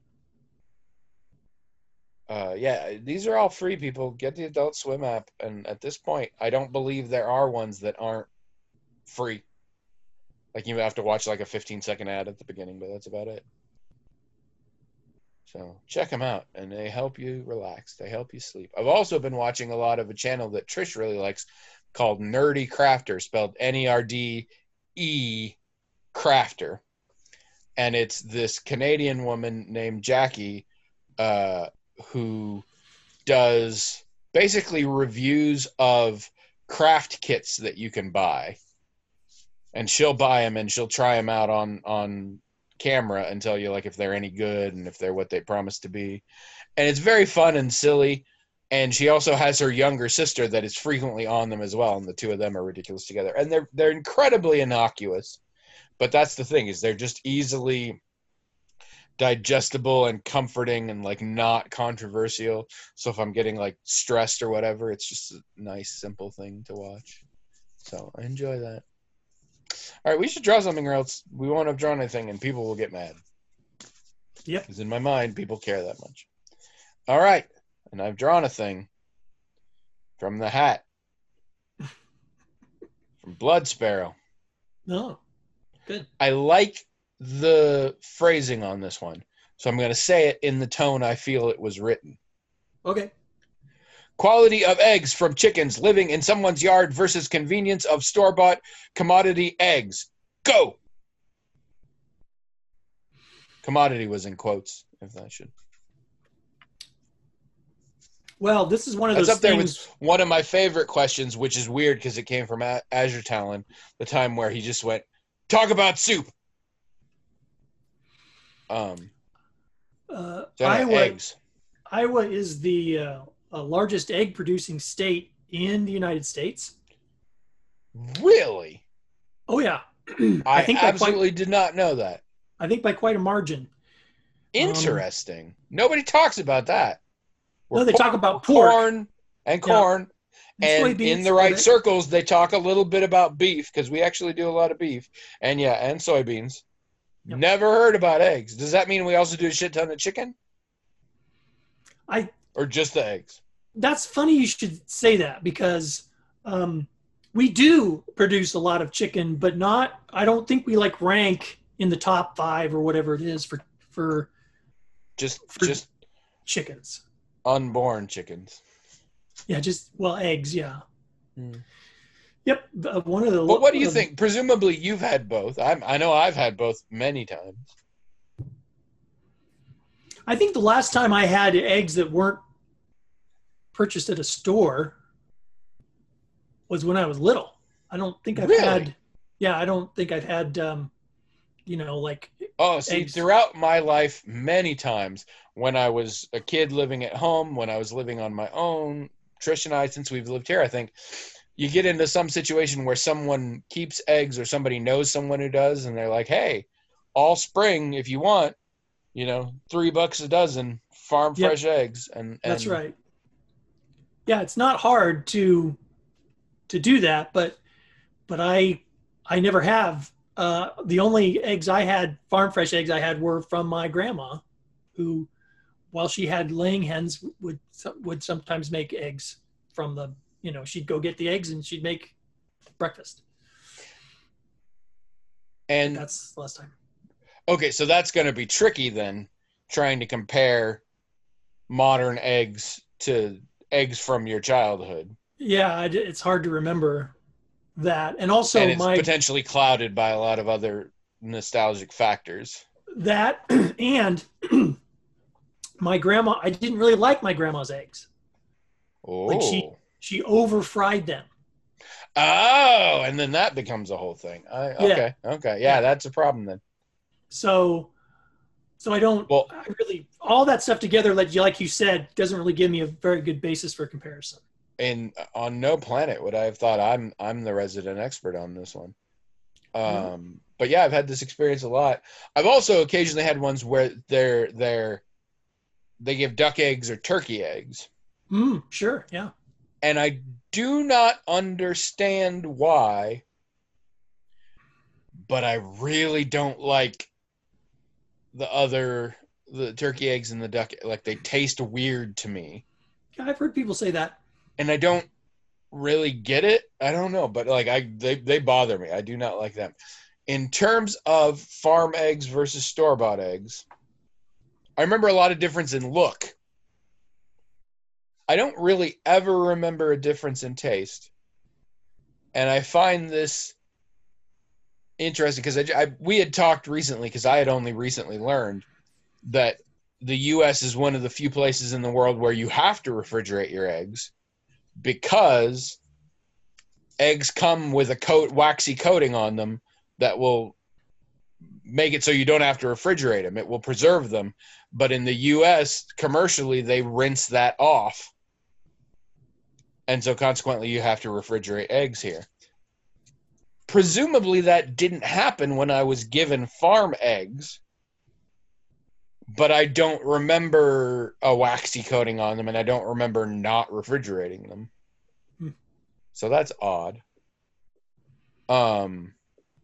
uh, yeah, these are all free, people. Get the Adult Swim app. And at this point, I don't believe there are ones that aren't free. Like you have to watch like a fifteen second ad at the beginning, but that's about it. So check them out, and they help you relax. They help you sleep. I've also been watching a lot of a channel that Trish really likes called Nerdy Crafter, spelled N E R D E Crafter. And it's this Canadian woman named Jackie uh, who does basically reviews of craft kits that you can buy. And she'll buy them, and she'll try them out on on camera and tell you like if they're any good and if they're what they promise to be. And it's very fun and silly. And she also has her younger sister that is frequently on them as well, and the two of them are ridiculous together. And they're they're incredibly innocuous. But that's the thing, is they're just easily digestible and comforting and like not controversial. So if I'm getting like stressed or whatever, it's just a nice simple thing to watch. So I enjoy that. All right, we should draw something, or else we won't have drawn anything, and people will get mad. Yep. Because in my mind, people care that much. All right, and I've drawn a thing from the hat. From Blood Sparrow. No. Good. I like the phrasing on this one, so I'm going to say it in the tone I feel it was written. Okay. Quality of eggs from chickens living in someone's yard versus convenience of store-bought commodity eggs. Go! Commodity was in quotes, if that should. Well, this is one of That's those up there things. with one of my favorite questions, which is weird because it came from A- Azure Talon, the time where he just went, talk about soup. Um, Uh, so anyway, Iowa, eggs. Iowa is the uh, uh, largest egg producing state in the United States. Really? Oh yeah, I, I think by absolutely quite, did not know that. I think by quite a margin. Um, Interesting. Nobody talks about that. We're no, they poor talk about for pork corn and yeah, corn, and and in soybeans, the right but circles, they talk a little bit about beef because we actually do a lot of beef, and yeah, and soybeans. Yep. Never heard about eggs. Does that mean we also do a shit ton of chicken, I or just the eggs? that's funny you should say that because um, we do produce a lot of chicken, but not. I don't think we like rank in the top five or whatever it is for for Just, for just chickens. unborn chickens. Yeah, just well, eggs. Yeah. Hmm. Yep. Uh, one of the. But what do you uh, think? Presumably, you've had both. I'm, I know I've had both many times. I think the last time I had eggs that weren't purchased at a store was when I was little. I don't think I've Really? had. Yeah, I don't think I've had. Um, you know, like Oh, see, eggs. throughout my life, many times when I was a kid living at home, when I was living on my own, Trish and I, since we've lived here, I think you get into some situation where someone keeps eggs or somebody knows someone who does, and they're like, hey, all spring, if you want, you know, three bucks a dozen, farm Yep. fresh eggs. And, and That's right. Yeah, it's not hard to to do that, but but I I never have. Uh, the only eggs I had, farm fresh eggs I had, were from my grandma, who, while she had laying hens, would would sometimes make eggs from the. You know, she'd go get the eggs and she'd make breakfast. And That's the last time. okay, so that's going to be tricky then, trying to compare modern eggs to eggs from your childhood. Yeah, I d- it's hard to remember that, and also and it's my potentially clouded by a lot of other nostalgic factors. that and my grandma. I didn't really like my grandma's eggs. Oh. Like she she over fried them. Oh, and then that becomes a whole thing. I, Yeah. okay, okay. Yeah, that's a problem then. So so I don't Well, I really all that stuff together, like you like you said, doesn't really give me a very good basis for comparison. and on no planet would I have thought I'm I'm the resident expert on this one. Um, Mhm. But yeah, I've had this experience a lot. I've also occasionally had ones where they're they're they give duck eggs or turkey eggs. Mm, sure, yeah. And I do not understand why, but I really don't like the other, the turkey eggs and the duck. Like, they taste weird to me. Yeah, I've heard people say that. And I don't really get it. I don't know, but like, I they, they bother me. I do not like them. In terms of farm eggs versus store-bought eggs, I remember a lot of difference in look. I don't really ever remember a difference in taste. And I find this interesting because I, I, we had talked recently, because I had only recently learned that the U S is one of the few places in the world where you have to refrigerate your eggs, because eggs come with a coat, waxy coating on them that will make it so you don't have to refrigerate them. It will preserve them. But in the U S, commercially, they rinse that off. And so consequently, you have to refrigerate eggs here. Presumably, that didn't happen when I was given farm eggs, but I don't remember a waxy coating on them, and I don't remember not refrigerating them. Hmm. So that's odd. Um,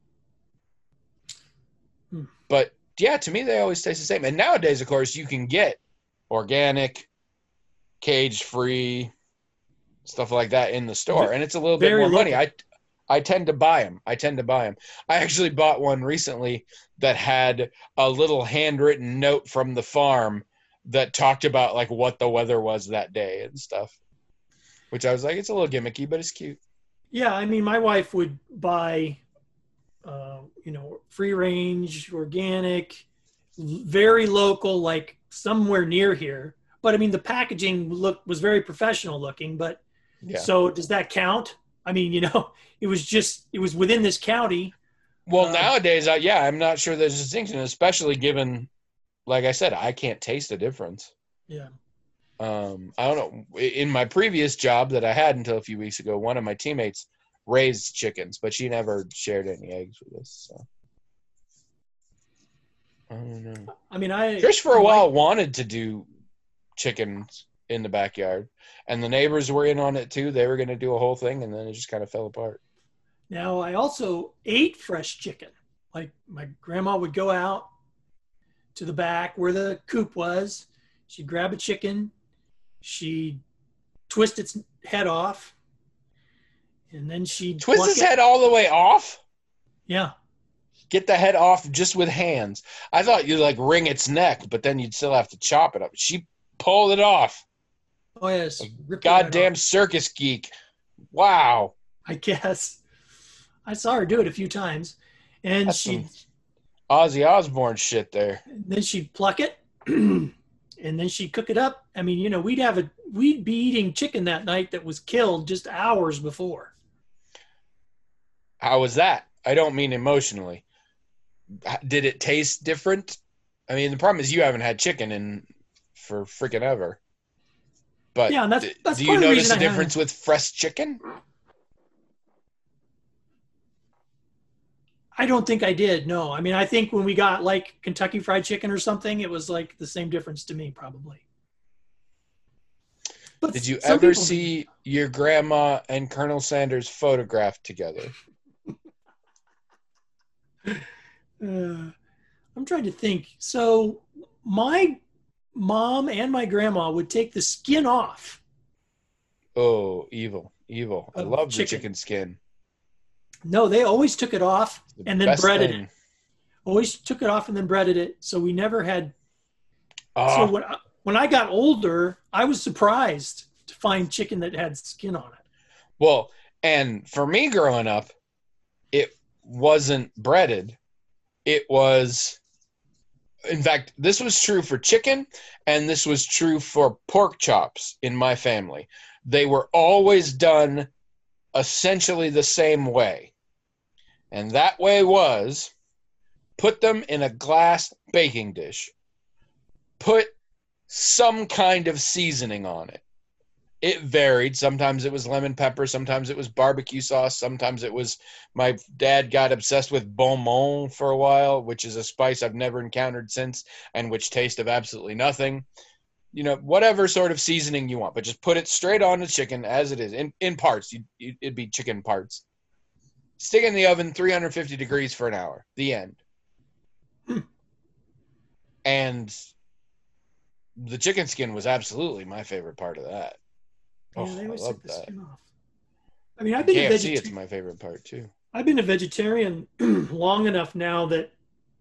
Hmm. But yeah, to me, they always taste the same. And nowadays, of course, you can get organic, cage-free, stuff like that in the store, and it's a little bit Very more money. local. I I tend to buy them. I tend to buy them. I actually bought one recently that had a little handwritten note from the farm that talked about like what the weather was that day and stuff, which I was like, it's a little gimmicky, but it's cute. Yeah, I mean, my wife would buy, uh, you know, free range, organic, very local, like somewhere near here. But I mean, the packaging look was very professional looking. But Yeah. so does that count? I mean, you know, it was just it was within this county. Well, Uh, nowadays, I, yeah, I'm not sure there's a distinction, especially given like I said, I can't taste a difference. Yeah. Um, I don't know. In my previous job that I had until a few weeks ago, one of my teammates raised chickens, but she never shared any eggs with us. So I don't know. I mean, I Trish for a I while like- wanted to do chickens in the backyard, and the neighbors were in on it too. They were going to do a whole thing, and then it just kind of fell apart. Now, I also ate fresh chicken. Like my grandma would go out to the back where the coop was. She'd grab a chicken. She'd twist its head off. And then she'd Twist pluck his it. head all the way off? Yeah. Get the head off just with hands. I thought you'd like wring its neck, but then you'd still have to chop it up. She pulled it off. Oh, yes. Rip it right Goddamn off, circus geek. Wow. I guess. I saw her do it a few times. And That's she some Ozzy Osbourne shit there. then she'd pluck it. And then she'd cook it up. I mean, you know, we'd have a we'd be eating chicken that night that was killed just hours before. How was that? I don't mean emotionally. Did it taste different? I mean, the problem is you haven't had chicken in for freaking ever. But Yeah, and that's- that's do part you of the notice reason a I haven't- difference with fresh chicken? I don't think I did. No, I mean, I think when we got like Kentucky Fried Chicken or something, it was like the same difference to me, probably. But Did you some ever people- see your grandma and Colonel Sanders photographed together? Uh, I'm trying to think. So my mom and my grandma would take the skin off. Oh, evil, evil. I Of love the chicken. chicken skin. No, they always took it off The and then best breaded thing. it. Always took it off and then breaded it. So we never had. Oh, So when I, when I got older, I was surprised to find chicken that had skin on it. well, and for me growing up, it wasn't breaded. It was, in fact, this was true for chicken, and this was true for pork chops in my family. They were always done essentially the same way. And that way was put them in a glass baking dish, put some kind of seasoning on it. It varied. Sometimes it was lemon pepper. Sometimes it was barbecue sauce. Sometimes it was, my dad got obsessed with beaumont for a while, which is a spice I've never encountered since and which tastes of absolutely nothing. You know, whatever sort of seasoning you want, but just put it straight on the chicken as it is in, in parts. You, you, it'd be chicken parts. Stick it in the oven, three hundred fifty degrees for an hour. The end. Hmm. And the chicken skin was absolutely my favorite part of that. Yeah, Oh, they I always love took the that. skin off. I mean, I've been a K F C, it's vegetarian. my favorite part too. I've been a vegetarian long enough now that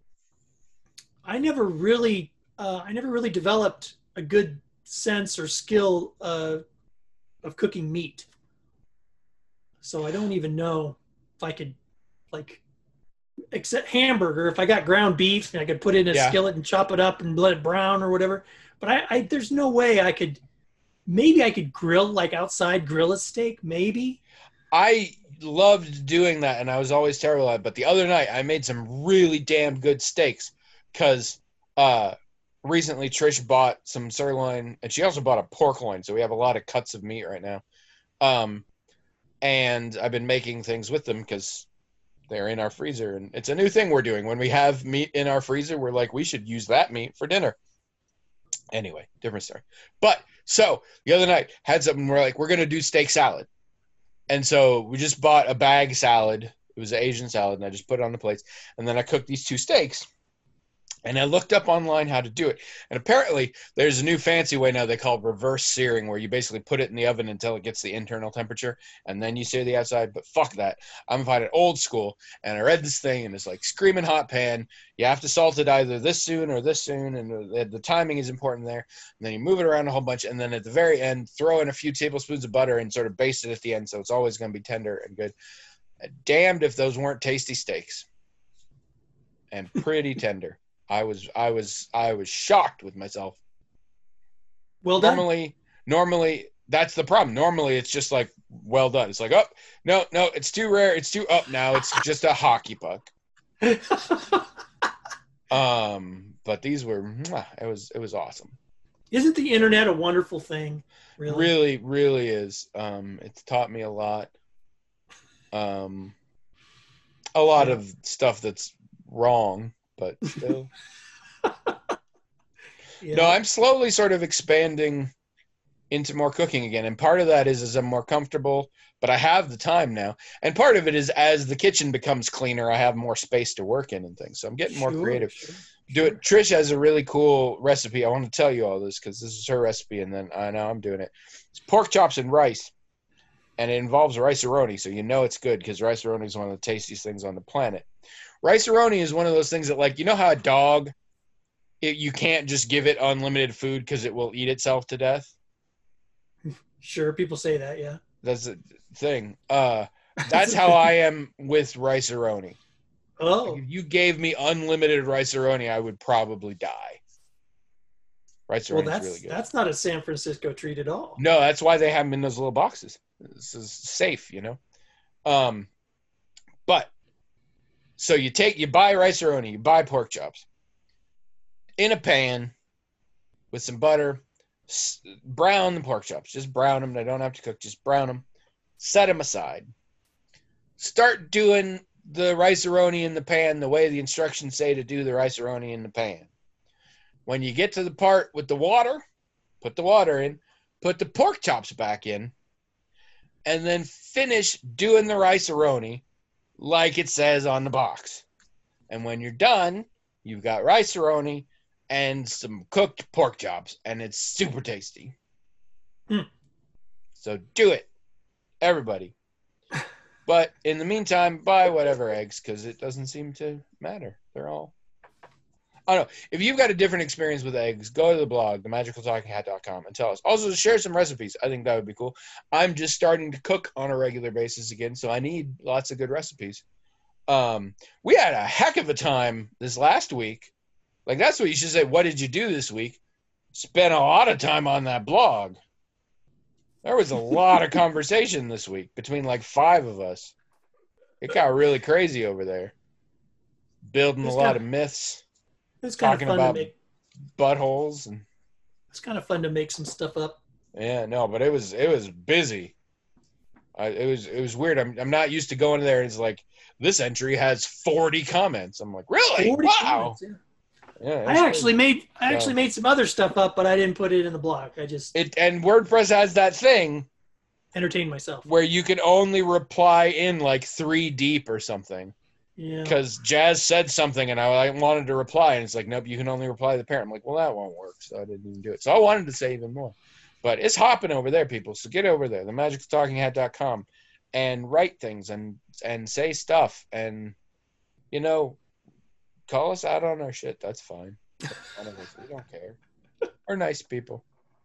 I never really, uh, I never really developed a good sense or skill uh, of cooking meat. So I don't even know if I could, like, except hamburger. If I got ground beef and I could put it in a Yeah. skillet and chop it up and let it brown or whatever. But I, I, there's no way I could. Maybe I could grill, like outside, grill a steak. Maybe. I loved doing that, and I was always terrible at it. But the other night, I made some really damn good steaks because uh, recently Trish bought some sirloin, and she also bought a pork loin. So we have a lot of cuts of meat right now. Um, and I've been making things with them because they're in our freezer. And it's a new thing we're doing. When we have meat in our freezer, we're like, we should use that meat for dinner. Anyway, different story. But so the other night had something, we're like, we're going to do steak salad. And so we just bought a bag salad. It was an Asian salad, and I just put it on the plates. And then I cooked these two steaks. And I looked up online how to do it. And apparently there's a new fancy way now they call it reverse searing, where you basically put it in the oven until it gets the internal temperature, and then you sear the outside. But fuck that. I'm finding old school. And I read this thing, and it's like screaming hot pan. You have to salt it either this soon or this soon, and the, the timing is important there. And then you move it around a whole bunch, and then at the very end, throw in a few tablespoons of butter and sort of baste it at the end, so it's always going to be tender and good. Damned if those weren't tasty steaks. And pretty tender. I was I was I was shocked with myself. Well done. Normally, normally that's the problem. Normally it's just like, well done. It's like, oh no, no, it's too rare, it's too up now, it's just a hockey puck. Um, but these were, mwah, it was it was awesome. Isn't the internet a wonderful thing? Really, Really, really is. Um, it's taught me a lot. Um, a lot Yeah. of stuff that's wrong, but still. Yeah. No, I'm slowly sort of expanding into more cooking again, and part of that is as I'm more comfortable, but I have the time now, and part of it is as the kitchen becomes cleaner, I have more space to work in and things, so I'm getting more Sure, creative. sure, Do sure. it. Trish has a really cool recipe. I want to tell you all this because this is her recipe, and then I know I'm doing it. It's pork chops and rice, and it involves rice-a-roni, so you know it's good because rice-a-roni is one of the tastiest things on the planet. Rice-a-roni is one of those things that, like, you know how a dog, it, you can't just give it unlimited food because it will eat itself to death? Sure, people say that, yeah. That's the thing. Uh, that's how I am with rice-a-roni. Oh, If you gave me unlimited rice-a-roni, I would probably die. Rice-a-roni well, is that's really good. that's not a San Francisco treat at all. No, that's why they have them in those little boxes. This is safe, you know. Um, but so you take you buy rice-a-roni, you buy pork chops in a pan with some butter. S- brown the pork chops. Just brown them. They don't have to cook. Just brown them. Set them aside. Start doing the rice-a-roni in the pan the way the instructions say to do the rice-a-roni in the pan. When you get to the part with the water, put the water in, put the pork chops back in, and then finish doing the rice-a-roni like it says on the box. And when you're done, you've got rice-a-roni and some cooked pork chops, and it's super tasty. Hmm. So do it, everybody. But in the meantime, buy whatever eggs, because it doesn't seem to matter. They're all... I don't know. If you've got a different experience with eggs, go to the blog, the magical talking hat dot com, and tell us. Also, share some recipes. I think that would be cool. I'm just starting to cook on a regular basis again, so I need lots of good recipes. Um, we had a heck of a time this last week. Like, that's what you should say. What did you do this week? Spent a lot of time on that blog. There was a lot of conversation this week between like five of us. It got really crazy over there. Building a It's lot kinda- of myths, It's kind of talking fun about to make. buttholes, and It's kind of fun to make some stuff up. yeah, no, but it was it was busy. I, it was it was weird. I'm I'm not used to going there. And it's like this entry has forty comments. I'm like, really? forty Wow. comments, yeah. Yeah, I it's actually crazy. made I actually So- made some other stuff up, but I didn't put it in the blog. I just it and WordPress has that thing entertained myself. where you can only reply in like three deep or something. Yeah. Because Jazz said something and I like, wanted to reply, and it's like, nope, you can only reply to the parent. I'm like, well, that won't work, so I didn't even do it. So I wanted to say even more. But it's hopping over there, people. So get over there, the magical talking hat dot com, and write things and and say stuff. And, you know, call us out on our shit. That's fine. None of us, we don't care. We're nice people.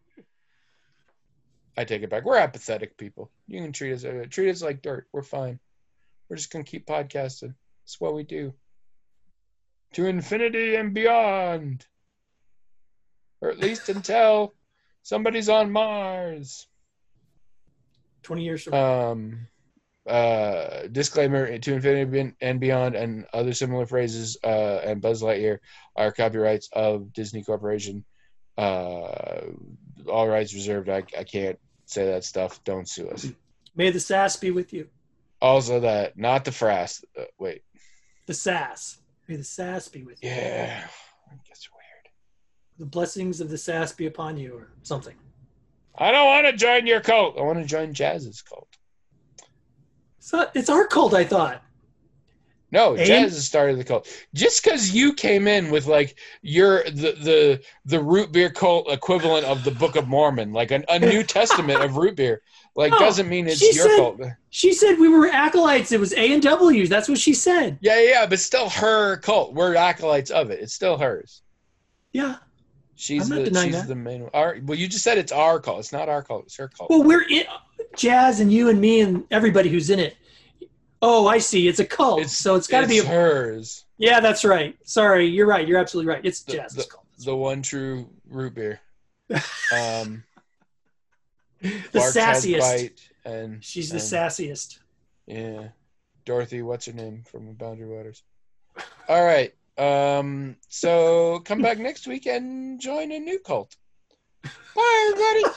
I take it back. We're apathetic people. You can treat us uh, treat us like dirt. We're fine. We're just gonna keep podcasting. It's what we do. To infinity and beyond. Or at least until somebody's on Mars. Twenty years from Um uh disclaimer, to infinity and beyond and other similar phrases uh and Buzz Lightyear are copyrights of Disney Corporation. Uh all rights reserved. I, I can't say that stuff. Don't sue us. May the sass be with you. Also that, not the frass. Uh, wait. The sass. May the sass be with you. Yeah. It gets weird. The blessings of the sass be upon you, or something. I don't want to join your cult. I want to join Jazz's cult. So it's our cult, I thought. No, And- Jazz has started the cult. Just because you came in with like your the the the root beer cult equivalent of the Book of Mormon, like a, a New Testament of root beer, like No, doesn't mean it's she your said- cult. She said we were acolytes. It was A and W. That's what she said. Yeah, yeah, but still her cult. We're acolytes of it. It's still hers. Yeah. She's I'm not the denying she's that. the main. Our, well, you just said it's our cult. It's not our cult. It's her cult. Well, we're in Jazz and you and me and everybody who's in it. Oh, I see. It's a cult. It's so it's got to be it's a hers. Yeah, that's right. Sorry, you're right. You're absolutely right. It's The- Jazz's cult. The one true root beer. Um, The Barks has sassiest. Bite and She's the and- sassiest. Yeah. Dorothy, what's her name from the Boundary Waters? All right. Um, so come back next week and join a new cult. Bye, everybody.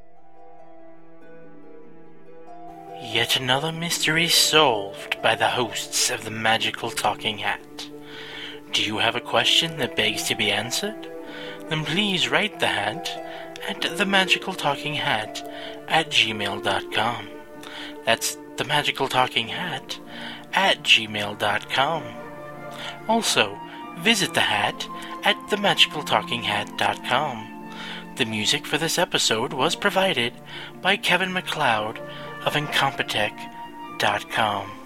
Yet another mystery solved by the hosts of the Magical Talking Hat. Do you have a question that begs to be answered? Then please write the hat at themagicaltalkinghat at gmail dot com. That's themagicaltalkinghat at gmail dot com. Also, visit the hat at themagicaltalkinghat dot com. The music for this episode was provided by Kevin MacLeod of incompetech dot com.